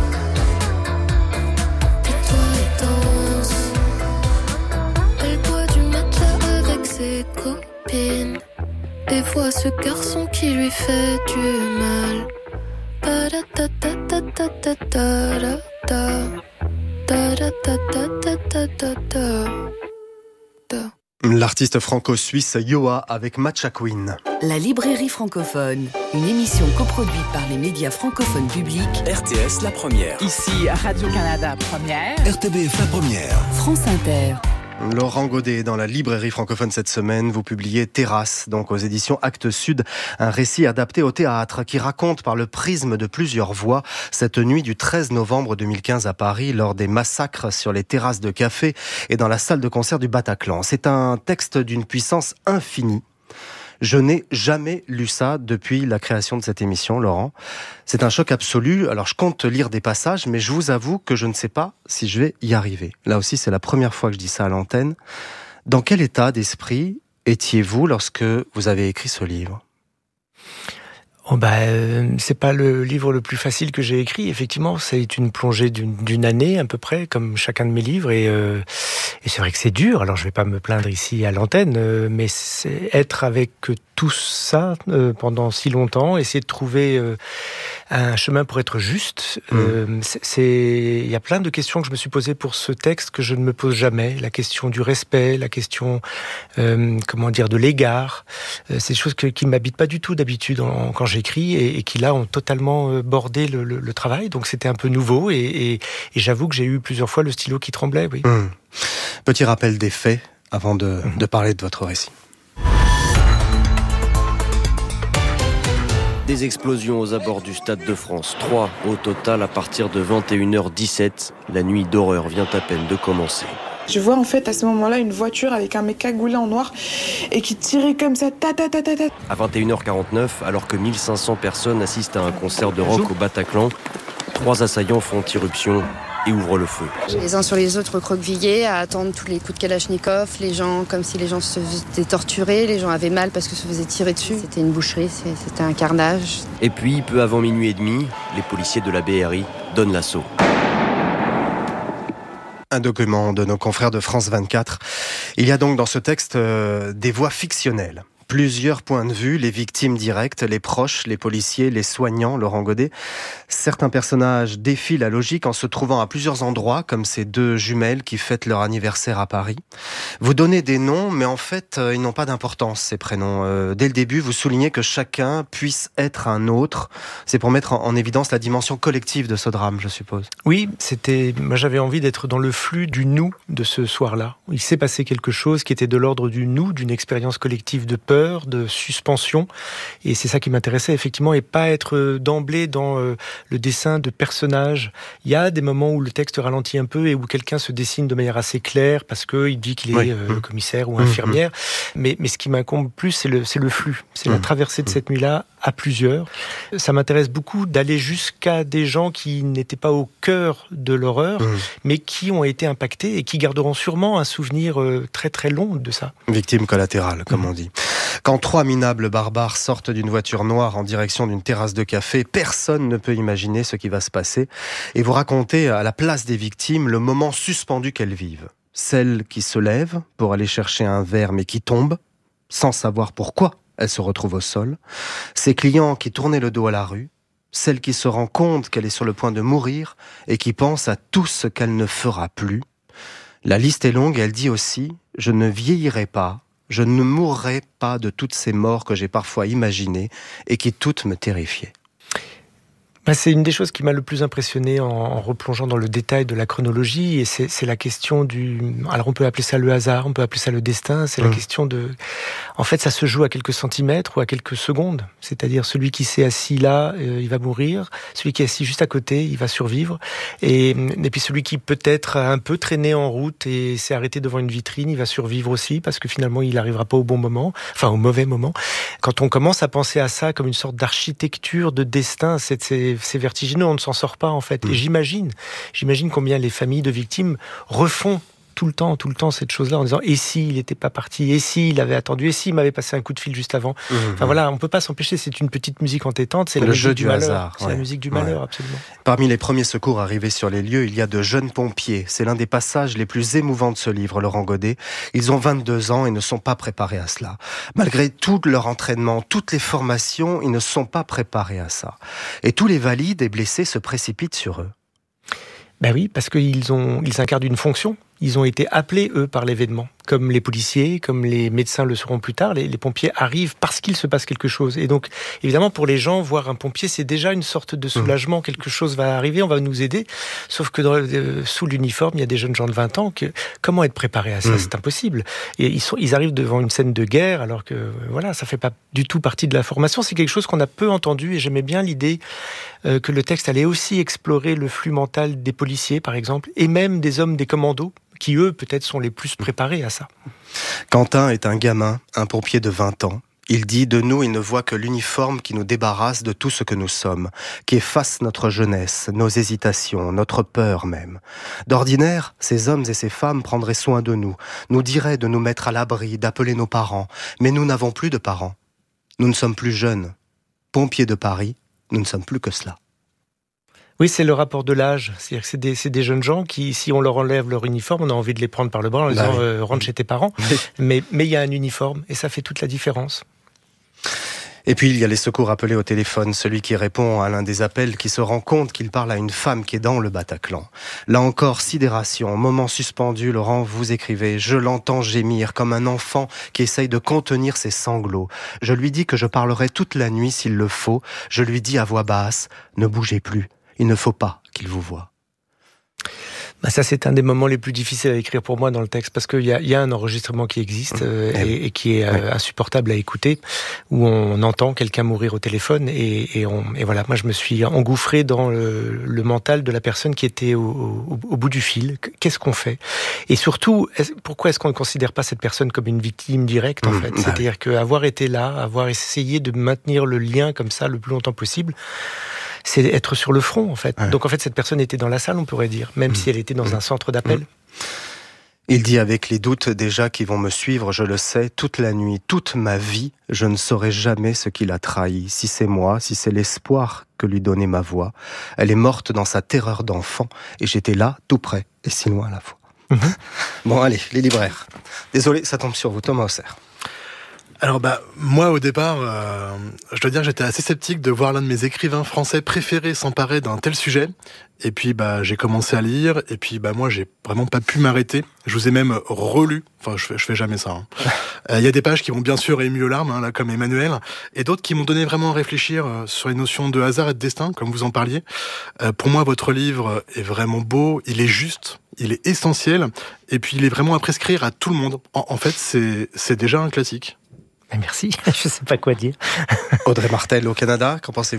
Tais-toi et danse. Elle boit du matcha avec ses copines et voit ce garçon qui lui fait du mal. L'artiste franco-suisse Yoa avec Matcha Queen. La librairie francophone, une émission coproduite par les médias francophones publics. RTS La Première. Ici, Radio-Canada Première. RTBF La Première. France Inter. Laurent Godet, dans la librairie francophone cette semaine, vous publiez Terrasse, donc aux éditions Actes Sud, un récit adapté au théâtre qui raconte par le prisme de plusieurs voix cette nuit du 13 novembre 2015 à Paris lors des massacres sur les terrasses de café et dans la salle de concert du Bataclan. C'est un texte d'une puissance infinie. Je n'ai jamais lu ça depuis la création de cette émission, Laurent. C'est un choc absolu. Alors, je compte lire des passages, mais je vous avoue que je ne sais pas si je vais y arriver. Là aussi, c'est la première fois que je dis ça à l'antenne. Dans quel état d'esprit étiez-vous lorsque vous avez écrit ce livre ? C'est pas le livre le plus facile que j'ai écrit. Effectivement, c'est une plongée d'une année à peu près, comme chacun de mes livres. Et c'est vrai que c'est dur. Alors, je vais pas me plaindre ici à l'antenne, mais c'est être avec tout ça pendant si longtemps, essayer de trouver un chemin pour être juste. Il y a plein de questions que je me suis posées pour ce texte que je ne me pose jamais. La question du respect, la question, de l'égard. C'est des choses qui m'habitent pas du tout d'habitude quand j'écris et qui là ont totalement bordé le travail. Donc c'était un peu nouveau et j'avoue que j'ai eu plusieurs fois le stylo qui tremblait. Oui. Petit rappel des faits avant de parler de votre récit. Des explosions aux abords du Stade de France. 3 au total à partir de 21h17. La nuit d'horreur vient à peine de commencer. Je vois en fait à ce moment-là une voiture avec un mec cagoulé en noir et qui tirait comme ça, ta. À 21h49, alors que 1500 personnes assistent à un concert de rock au Bataclan, 3 assaillants font irruption et ouvrent le feu. Les uns sur les autres recroquevillés à attendre tous les coups de Kalachnikov, les gens comme si les gens se faisaient torturer, les gens avaient mal parce que se faisaient tirer dessus. C'était une boucherie, c'était un carnage. Et puis, peu avant minuit et demi, les policiers de la BRI donnent l'assaut. Un document de nos confrères de France 24. Il y a donc dans ce texte des voix fictionnelles. Plusieurs points de vue, les victimes directes, les proches, les policiers, les soignants, Laurent Godet. Certains personnages défient la logique en se trouvant à plusieurs endroits, comme ces 2 jumelles qui fêtent leur anniversaire à Paris. Vous donnez des noms, mais en fait, ils n'ont pas d'importance, ces prénoms. Dès le début, vous soulignez que chacun puisse être un autre. C'est pour mettre en évidence la dimension collective de ce drame, je suppose. Oui, moi j'avais envie d'être dans le flux du nous de ce soir-là. Il s'est passé quelque chose qui était de l'ordre du nous, d'une expérience collective de peur, peur, de suspension. Et c'est ça qui m'intéressait, effectivement, et pas être d'emblée dans le dessin de personnages. Il y a des moments où le texte ralentit un peu et où quelqu'un se dessine de manière assez claire parce qu'il dit qu'il est commissaire ou infirmière. Mais ce qui m'incombe plus, c'est le flux. C'est la traversée de cette nuit-là à plusieurs. Ça m'intéresse beaucoup d'aller jusqu'à des gens qui n'étaient pas au cœur de l'horreur, mais qui ont été impactés et qui garderont sûrement un souvenir très très long de ça. Victime collatérale, comme on dit. Quand 3 minables barbares sortent d'une voiture noire en direction d'une terrasse de café, personne ne peut imaginer ce qui va se passer. Et vous racontez à la place des victimes le moment suspendu qu'elles vivent. Celle qui se lève pour aller chercher un verre mais qui tombe, sans savoir pourquoi elle se retrouve au sol. Ses clients qui tournaient le dos à la rue. Celle qui se rend compte qu'elle est sur le point de mourir et qui pense à tout ce qu'elle ne fera plus. La liste est longue et elle dit aussi « Je ne vieillirai pas, je ne mourrai pas de toutes ces morts que j'ai parfois imaginées et qui toutes me terrifiaient. » C'est une des choses qui m'a le plus impressionné en replongeant dans le détail de la chronologie, et c'est la question du... Alors on peut appeler ça le hasard, on peut appeler ça le destin, c'est la question de... En fait, ça se joue à quelques centimètres ou à quelques secondes, c'est-à-dire celui qui s'est assis là, il va mourir, celui qui est assis juste à côté, il va survivre, et puis celui qui peut-être a un peu traîné en route et s'est arrêté devant une vitrine, il va survivre aussi, parce que finalement il n'arrivera pas au bon moment, enfin au mauvais moment. Quand on commence à penser à ça comme une sorte d'architecture de destin, c'est vertigineux, on ne s'en sort pas en fait. Et j'imagine combien les familles de victimes refont tout le temps cette chose-là en disant et s'il n'était pas parti, et s'il avait attendu, et s'il m'avait passé un coup de fil juste avant. Enfin voilà, on peut pas s'empêcher, c'est une petite musique entêtante, c'est le jeu du malheur. Hasard, c'est la musique du malheur, absolument. Parmi les premiers secours arrivés sur les lieux, il y a de jeunes pompiers. C'est l'un des passages les plus émouvants de ce livre, Laurent Godet. Ils ont 22 ans et ne sont pas préparés à cela. Malgré tout leur entraînement, toutes les formations, ils ne sont pas préparés à ça. Et tous les valides et blessés se précipitent sur eux. Ben oui, parce qu'ils incarnent une fonction. Ils ont été appelés, eux, par l'événement. Comme les policiers, comme les médecins le seront plus tard, les pompiers arrivent parce qu'il se passe quelque chose. Et donc, évidemment, pour les gens, voir un pompier, c'est déjà une sorte de soulagement. Quelque chose va arriver, on va nous aider. Sauf que sous l'uniforme, il y a des jeunes gens de 20 ans. Comment être préparé à ça ? C'est impossible. Et ils arrivent devant une scène de guerre, alors que voilà, ça fait pas du tout partie de la formation. C'est quelque chose qu'on a peu entendu. Et j'aimais bien l'idée que le texte allait aussi explorer le flux mental des policiers, par exemple, et même des hommes des commandos, qui eux, peut-être, sont les plus préparés à ça. Quentin est un gamin, un pompier de 20 ans. Il dit, de nous, il ne voit que l'uniforme qui nous débarrasse de tout ce que nous sommes, qui efface notre jeunesse, nos hésitations, notre peur même. D'ordinaire, ces hommes et ces femmes prendraient soin de nous diraient de nous mettre à l'abri, d'appeler nos parents. Mais nous n'avons plus de parents. Nous ne sommes plus jeunes. Pompiers de Paris, nous ne sommes plus que cela. Oui, c'est le rapport de l'âge. C'est-à-dire que c'est des jeunes gens qui, si on leur enlève leur uniforme, on a envie de les prendre par le bras en disant rentre chez tes parents. Mais il y a un uniforme et ça fait toute la différence. Et puis il y a les secours appelés au téléphone, celui qui répond à l'un des appels qui se rend compte qu'il parle à une femme qui est dans le Bataclan. Là encore, sidération, moment suspendu, Laurent, vous écrivez « Je l'entends gémir comme un enfant qui essaye de contenir ses sanglots. Je lui dis que je parlerai toute la nuit s'il le faut. Je lui dis à voix basse « Ne bougez plus. Il ne faut pas qu'il vous voie. » Ça, c'est un des moments les plus difficiles à écrire pour moi dans le texte, parce qu'il y a un enregistrement qui existe et qui est insupportable à écouter, où on entend quelqu'un mourir au téléphone et voilà. Moi, je me suis engouffré dans le mental de la personne qui était au bout du fil. Qu'est-ce qu'on fait ? Et surtout, pourquoi est-ce qu'on ne considère pas cette personne comme une victime directe, en fait ? C'est-à-dire qu'avoir été là, avoir essayé de maintenir le lien comme ça le plus longtemps possible, c'est être sur le front, en fait. Donc, en fait, cette personne était dans la salle, on pourrait dire, même si elle était dans un centre d'appel. Il dit, avec les doutes déjà qui vont me suivre, je le sais, toute la nuit, toute ma vie, je ne saurai jamais ce qui l'a trahi. Si c'est moi, si c'est l'espoir que lui donnait ma voix. Elle est morte dans sa terreur d'enfant, et j'étais là, tout près, et si loin à la fois. Bon, allez, les libraires. Désolé, ça tombe sur vous, Thomas Auxerre. Alors moi au départ, je dois dire que j'étais assez sceptique de voir l'un de mes écrivains français préférés s'emparer d'un tel sujet. Et puis j'ai commencé à lire, et puis moi j'ai vraiment pas pu m'arrêter. Je vous ai même relu, enfin je fais jamais ça. Il y a des pages qui m'ont bien sûr ému aux larmes, là, comme Emmanuel, et d'autres qui m'ont donné vraiment à réfléchir sur les notions de hasard et de destin, comme vous en parliez. Pour moi, votre livre est vraiment beau, il est juste, il est essentiel, et puis il est vraiment à prescrire à tout le monde. En fait, c'est déjà un classique. Merci, je ne sais pas quoi dire. Audrey Martel, au Canada, qu'en pensez-vous ?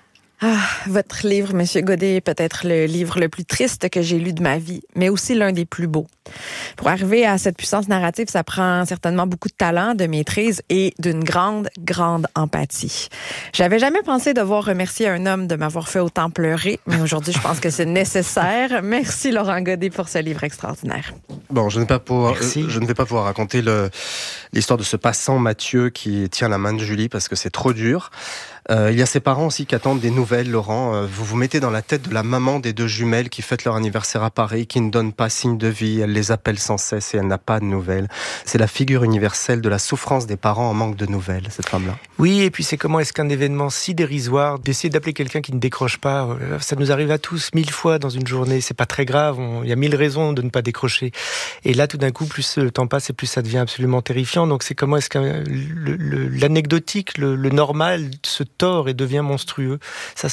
Votre livre, Monsieur Godet, est peut-être le livre le plus triste que j'ai lu de ma vie, mais aussi l'un des plus beaux. Pour arriver à cette puissance narrative, ça prend certainement beaucoup de talent, de maîtrise et d'une grande, grande empathie. J'avais jamais pensé devoir remercier un homme de m'avoir fait autant pleurer, mais aujourd'hui, je pense que c'est nécessaire. Merci Laurent Godet pour ce livre extraordinaire. Bon, je ne vais pas pouvoir raconter l'histoire de ce passant Mathieu qui tient la main de Julie parce que c'est trop dur. Il y a ses parents aussi qui attendent des nouvelles, Laurent. Vous vous mettez dans la tête de la maman des 2 jumelles qui fêtent leur anniversaire à Paris, qui ne donne pas signe de vie, elle les appelle sans cesse et elle n'a pas de nouvelles. C'est la figure universelle de la souffrance des parents en manque de nouvelles, cette femme-là. Oui, et puis c'est comment est-ce qu'un événement si dérisoire, d'essayer d'appeler quelqu'un qui ne décroche pas, ça nous arrive à tous 1000 fois dans une journée, c'est pas très grave, il y a 1000 raisons de ne pas décrocher. Et là, tout d'un coup, plus le temps passe et plus ça devient absolument terrifiant. Donc c'est comment est-ce que l'anecdotique, le normal se tord et devient monstrueux. Ça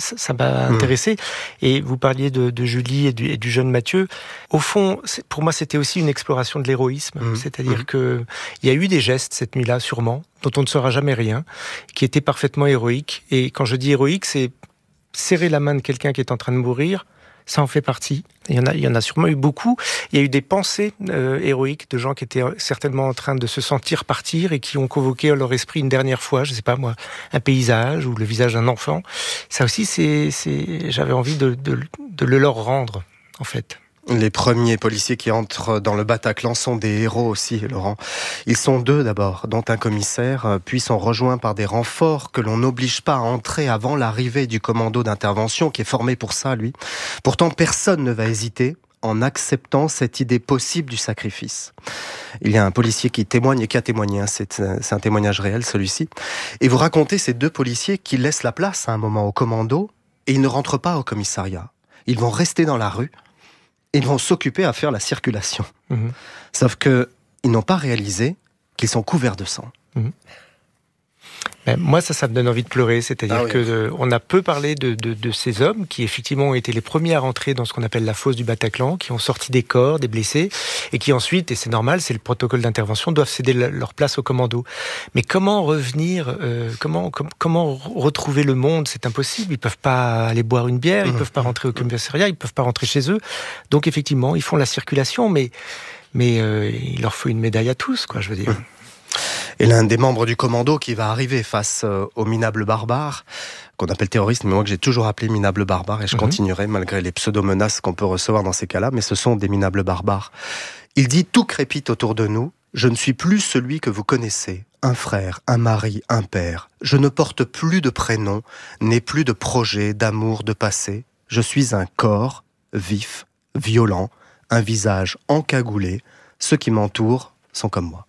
m'a intéressé. Et vous parliez de Julie et du jeune Mathieu. Au fond, pour moi, c'était aussi une exploration de l'héroïsme. C'est-à-dire que il y a eu des gestes cette nuit-là, sûrement, dont on ne saura jamais rien, qui étaient parfaitement héroïques. Et quand je dis héroïque, c'est serrer la main de quelqu'un qui est en train de mourir. Ça en fait partie. Il y en a sûrement eu beaucoup. Il y a eu des pensées héroïques de gens qui étaient certainement en train de se sentir partir et qui ont convoqué leur esprit une dernière fois, je sais pas moi, un paysage ou le visage d'un enfant. Ça aussi, j'avais envie de le leur rendre, en fait. Les premiers policiers qui entrent dans le Bataclan sont des héros aussi, Laurent. Ils sont 2 d'abord, dont un commissaire, puis sont rejoints par des renforts que l'on n'oblige pas à entrer avant l'arrivée du commando d'intervention qui est formé pour ça, lui. Pourtant, personne ne va hésiter en acceptant cette idée possible du sacrifice. Il y a un policier qui témoigne et qui a témoigné, c'est un témoignage réel celui-ci. Et vous racontez ces 2 policiers qui laissent la place à un moment au commando et ils ne rentrent pas au commissariat. Ils vont rester dans la rue. Ils vont s'occuper à faire la circulation. Sauf qu'ils n'ont pas réalisé qu'ils sont couverts de sang. Moi, ça me donne envie de pleurer. C'est-à-dire qu'on a peu parlé de ces hommes qui, effectivement, ont été les premiers à rentrer dans ce qu'on appelle la fosse du Bataclan, qui ont sorti des corps, des blessés, et qui ensuite, et c'est normal, c'est le protocole d'intervention, doivent céder leur place au commando. Mais comment revenir, comment retrouver le monde? C'est impossible. Ils peuvent pas aller boire une bière, ils peuvent pas rentrer au commissariat, ils peuvent pas rentrer chez eux. Donc, effectivement, ils font la circulation, mais il leur faut une médaille à tous, quoi, je veux dire. Et l'un des membres du commando qui va arriver face aux minables barbares, qu'on appelle terroristes, mais moi que j'ai toujours appelé minables barbares, et je continuerai malgré les pseudo-menaces qu'on peut recevoir dans ces cas-là, mais ce sont des minables barbares. Il dit « Tout crépite autour de nous, je ne suis plus celui que vous connaissez, un frère, un mari, un père. Je ne porte plus de prénom, n'ai plus de projet, d'amour, de passé. Je suis un corps vif, violent, un visage encagoulé. Ceux qui m'entourent sont comme moi. »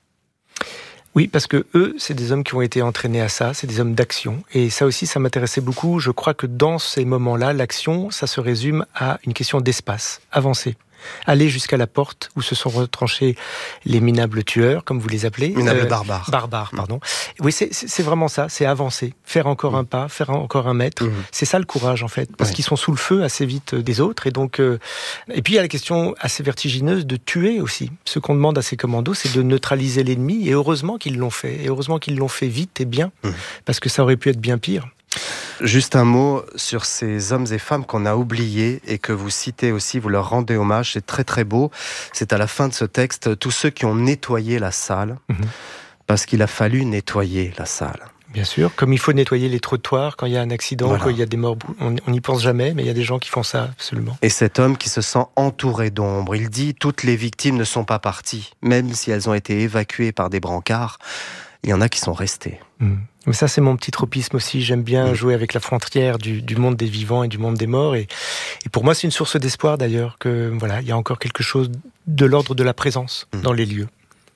Oui, parce que eux, c'est des hommes qui ont été entraînés à ça, c'est des hommes d'action. Et ça aussi, ça m'intéressait beaucoup. Je crois que dans ces moments-là, l'action, ça se résume à une question d'espace, avancer. Aller jusqu'à la porte où se sont retranchés les minables tueurs, comme vous les appelez. Minables barbares. Barbares, pardon. Oui, c'est vraiment ça, c'est avancer. Faire encore un pas, faire encore un mètre. C'est ça le courage, en fait. Parce qu'ils sont sous le feu assez vite des autres. Et donc, et puis il y a la question assez vertigineuse de tuer aussi. Ce qu'on demande à ces commandos, c'est de neutraliser l'ennemi. Et heureusement qu'ils l'ont fait. Et heureusement qu'ils l'ont fait vite et bien. Parce que ça aurait pu être bien pire. Juste un mot sur ces hommes et femmes qu'on a oubliés et que vous citez aussi, vous leur rendez hommage, c'est très très beau. C'est à la fin de ce texte, tous ceux qui ont nettoyé la salle, parce qu'il a fallu nettoyer la salle. Bien sûr, comme il faut nettoyer les trottoirs quand il y a un accident, quand il y a des morts, on n'y pense jamais, mais il y a des gens qui font ça, absolument. Et cet homme qui se sent entouré d'ombre, il dit « Toutes les victimes ne sont pas parties, même si elles ont été évacuées par des brancards, il y en a qui sont restées. » Mais ça, c'est mon petit tropisme aussi. J'aime bien jouer avec la frontière du monde des vivants et du monde des morts. Et pour moi, c'est une source d'espoir d'ailleurs que voilà, il y a encore quelque chose de l'ordre de la présence dans les lieux.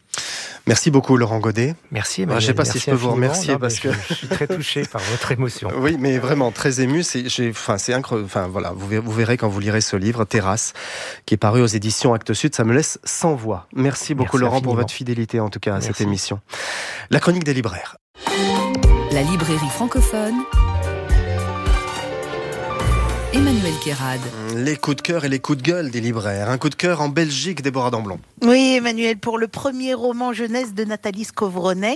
Merci beaucoup Laurent Godet. Merci Emmanuel. Je ne sais pas si je peux vous remercier parce que je suis très touché par votre émotion. Oui, mais vraiment très ému. C'est incroyable. Enfin voilà, vous verrez quand vous lirez ce livre Terrasse, qui est paru aux éditions Actes Sud. Ça me laisse sans voix. Merci beaucoup Laurent pour votre fidélité en tout cas à cette émission. La chronique des libraires. La librairie francophone Emmanuel Kérad. Les coups de cœur et les coups de gueule des libraires. Un coup de cœur en Belgique, Déborah Damblon. Oui, Emmanuel, pour le premier roman jeunesse de Nathalie Skowronek.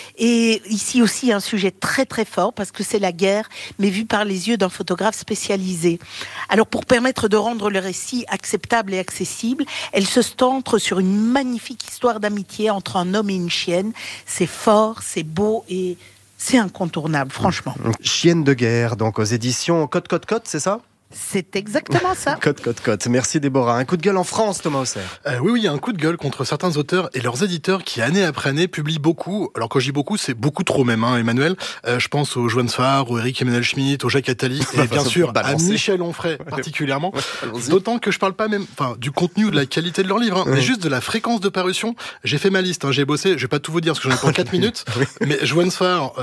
Et ici aussi un sujet très très fort parce que c'est la guerre, mais vu par les yeux d'un photographe spécialisé. Alors pour permettre de rendre le récit acceptable et accessible, elle se centre sur une magnifique histoire d'amitié entre un homme et une chienne. C'est fort, c'est beau et c'est incontournable, franchement. Chienne de guerre, donc aux éditions Côte, c'est ça ? C'est exactement ça. Côte. Merci Déborah. Un coup de gueule en France, Thomas Hausser. Oui, il y a un coup de gueule contre certains auteurs et leurs éditeurs qui, année après année, publient beaucoup. Alors quand je dis beaucoup, c'est beaucoup trop même, Emmanuel. Je pense au Johannes Farr, au Eric Emmanuel Schmitt, au Jacques Attali et bien sûr à Michel Onfray particulièrement. D'autant que je parle pas même du contenu ou de la qualité de leurs livres, mais juste de la fréquence de parution. J'ai fait ma liste, j'ai bossé, je vais pas tout vous dire parce que j'en ai pour 4 minutes, mais Johannes Farr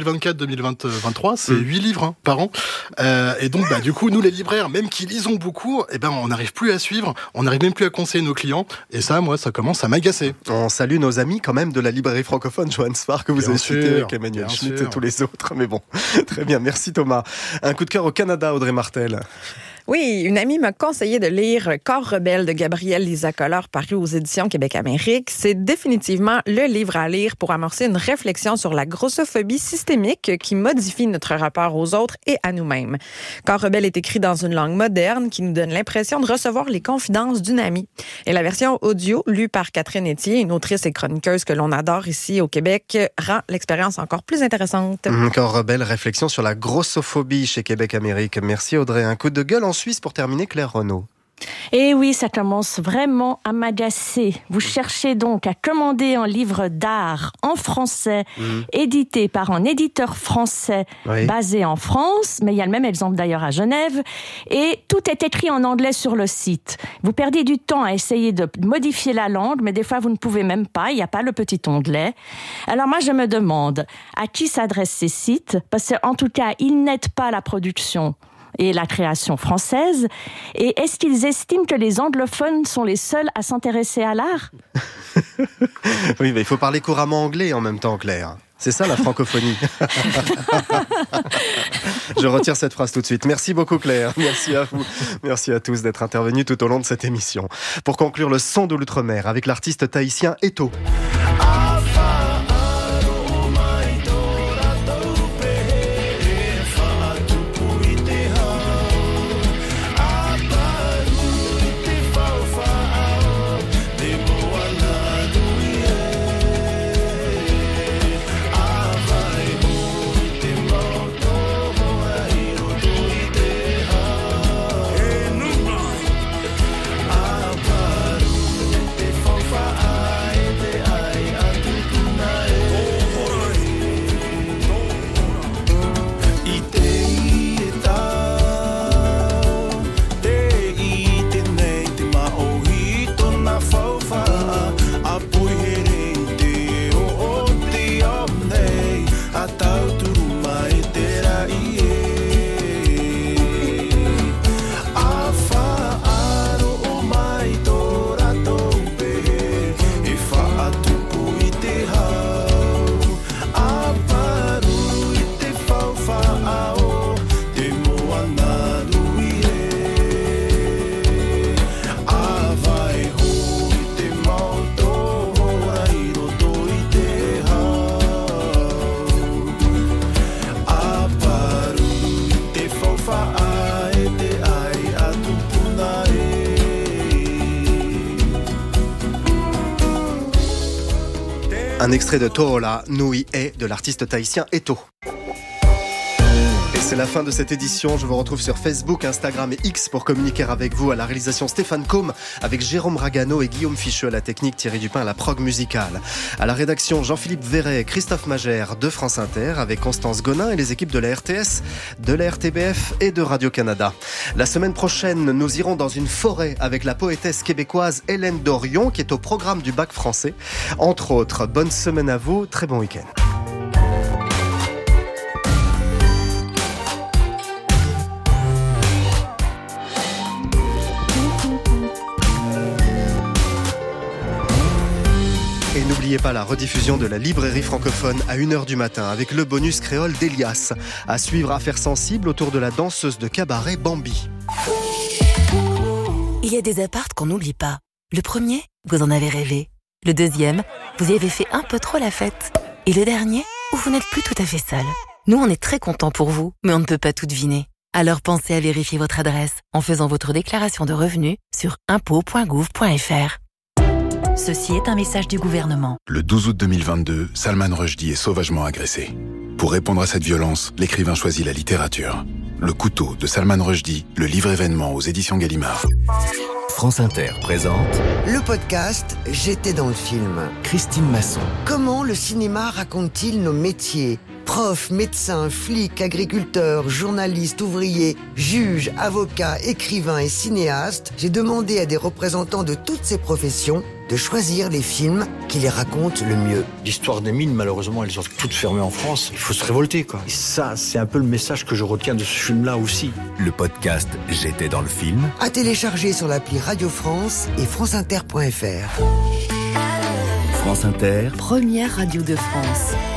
2024-2023, c'est 8 livres par an. Et donc du coup, nous les libraires, même qui lisons beaucoup, on n'arrive plus à suivre, on n'arrive même plus à conseiller nos clients, et ça, moi, ça commence à m'agacer. On salue nos amis quand même de la librairie francophone, Johannes Farr, que vous avez cité avec Emmanuel Schmitt et tous les autres, mais bon, très bien, merci Thomas. Un coup de cœur au Canada, Audrey Martel. Oui, une amie m'a conseillé de lire Corps rebelle de Gabrielle Lisa-Collard, paru aux éditions Québec-Amérique. C'est définitivement le livre à lire pour amorcer une réflexion sur la grossophobie systémique qui modifie notre rapport aux autres et à nous-mêmes. Corps rebelle est écrit dans une langue moderne qui nous donne l'impression de recevoir les confidences d'une amie. Et la version audio, lue par Catherine Etier, une autrice et chroniqueuse que l'on adore ici au Québec, rend l'expérience encore plus intéressante. Corps rebelle, réflexion sur la grossophobie chez Québec-Amérique. Merci Audrey. Un coup de gueule en Suisse pour terminer, Claire Renaud. Et oui, ça commence vraiment à m'agacer. Vous cherchez donc à commander un livre d'art en français, édité par un éditeur français basé en France, mais il y a le même exemple d'ailleurs à Genève, et tout est écrit en anglais sur le site. Vous perdez du temps à essayer de modifier la langue, mais des fois vous ne pouvez même pas, il n'y a pas le petit onglet. Alors moi je me demande, à qui s'adressent ces sites ? Parce qu'en tout cas, ils n'aident pas la production et la création française. Et est-ce qu'ils estiment que les anglophones sont les seuls à s'intéresser à l'art ? Oui, mais il faut parler couramment anglais en même temps, Claire. C'est ça la francophonie. Je retire cette phrase tout de suite. Merci beaucoup Claire. Merci à vous. Merci à tous d'être intervenus tout au long de cette émission. Pour conclure, le son de l'outre-mer avec l'artiste tahitien Eto. Un extrait de To'ola Nui E de l'artiste tahitien Eto. Et c'est la fin de cette édition. Je vous retrouve sur Facebook, Instagram et X pour communiquer avec vous. À la réalisation Stéphane Combe avec Jérôme Ragano et Guillaume Ficheux à la technique, Thierry Dupin à la prog musicale. À la rédaction Jean-Philippe Verret, Christophe Magère de France Inter avec Constance Gonin et les équipes de la RTS, de la RTBF et de Radio-Canada. La semaine prochaine, nous irons dans une forêt avec la poétesse québécoise Hélène Dorion qui est au programme du bac français. Entre autres, bonne semaine à vous, très bon week-end. Et n'oubliez n'oubliez pas la rediffusion de la librairie francophone à 1h du matin avec le bonus créole d'Elias. À suivre Affaires sensibles autour de la danseuse de cabaret Bambi. Il y a des apparts qu'on n'oublie pas. Le premier, vous en avez rêvé. Le deuxième, vous y avez fait un peu trop la fête. Et le dernier, où vous n'êtes plus tout à fait seul. Nous, on est très contents pour vous, mais on ne peut pas tout deviner. Alors pensez à vérifier votre adresse en faisant votre déclaration de revenus sur impôts.gouv.fr. Ceci est un message du gouvernement. Le 12 août 2022, Salman Rushdie est sauvagement agressé. Pour répondre à cette violence, l'écrivain choisit la littérature. Le couteau de Salman Rushdie, le livre événement aux éditions Gallimard. France Inter présente le podcast J'étais dans le film. Christine Masson. Comment le cinéma raconte-t-il nos métiers ? Profs, médecins, flics, agriculteurs, journalistes, ouvriers, juges, avocats, écrivains et cinéastes, j'ai demandé à des représentants de toutes ces professions de choisir les films qui les racontent le mieux. L'histoire des mines, malheureusement, elles sont toutes fermées en France. Il faut se révolter, quoi. Et ça, c'est un peu le message que je retiens de ce film-là aussi. Le podcast J'étais dans le film. À télécharger sur l'appli Radio France et franceinter.fr. France Inter. Première radio de France.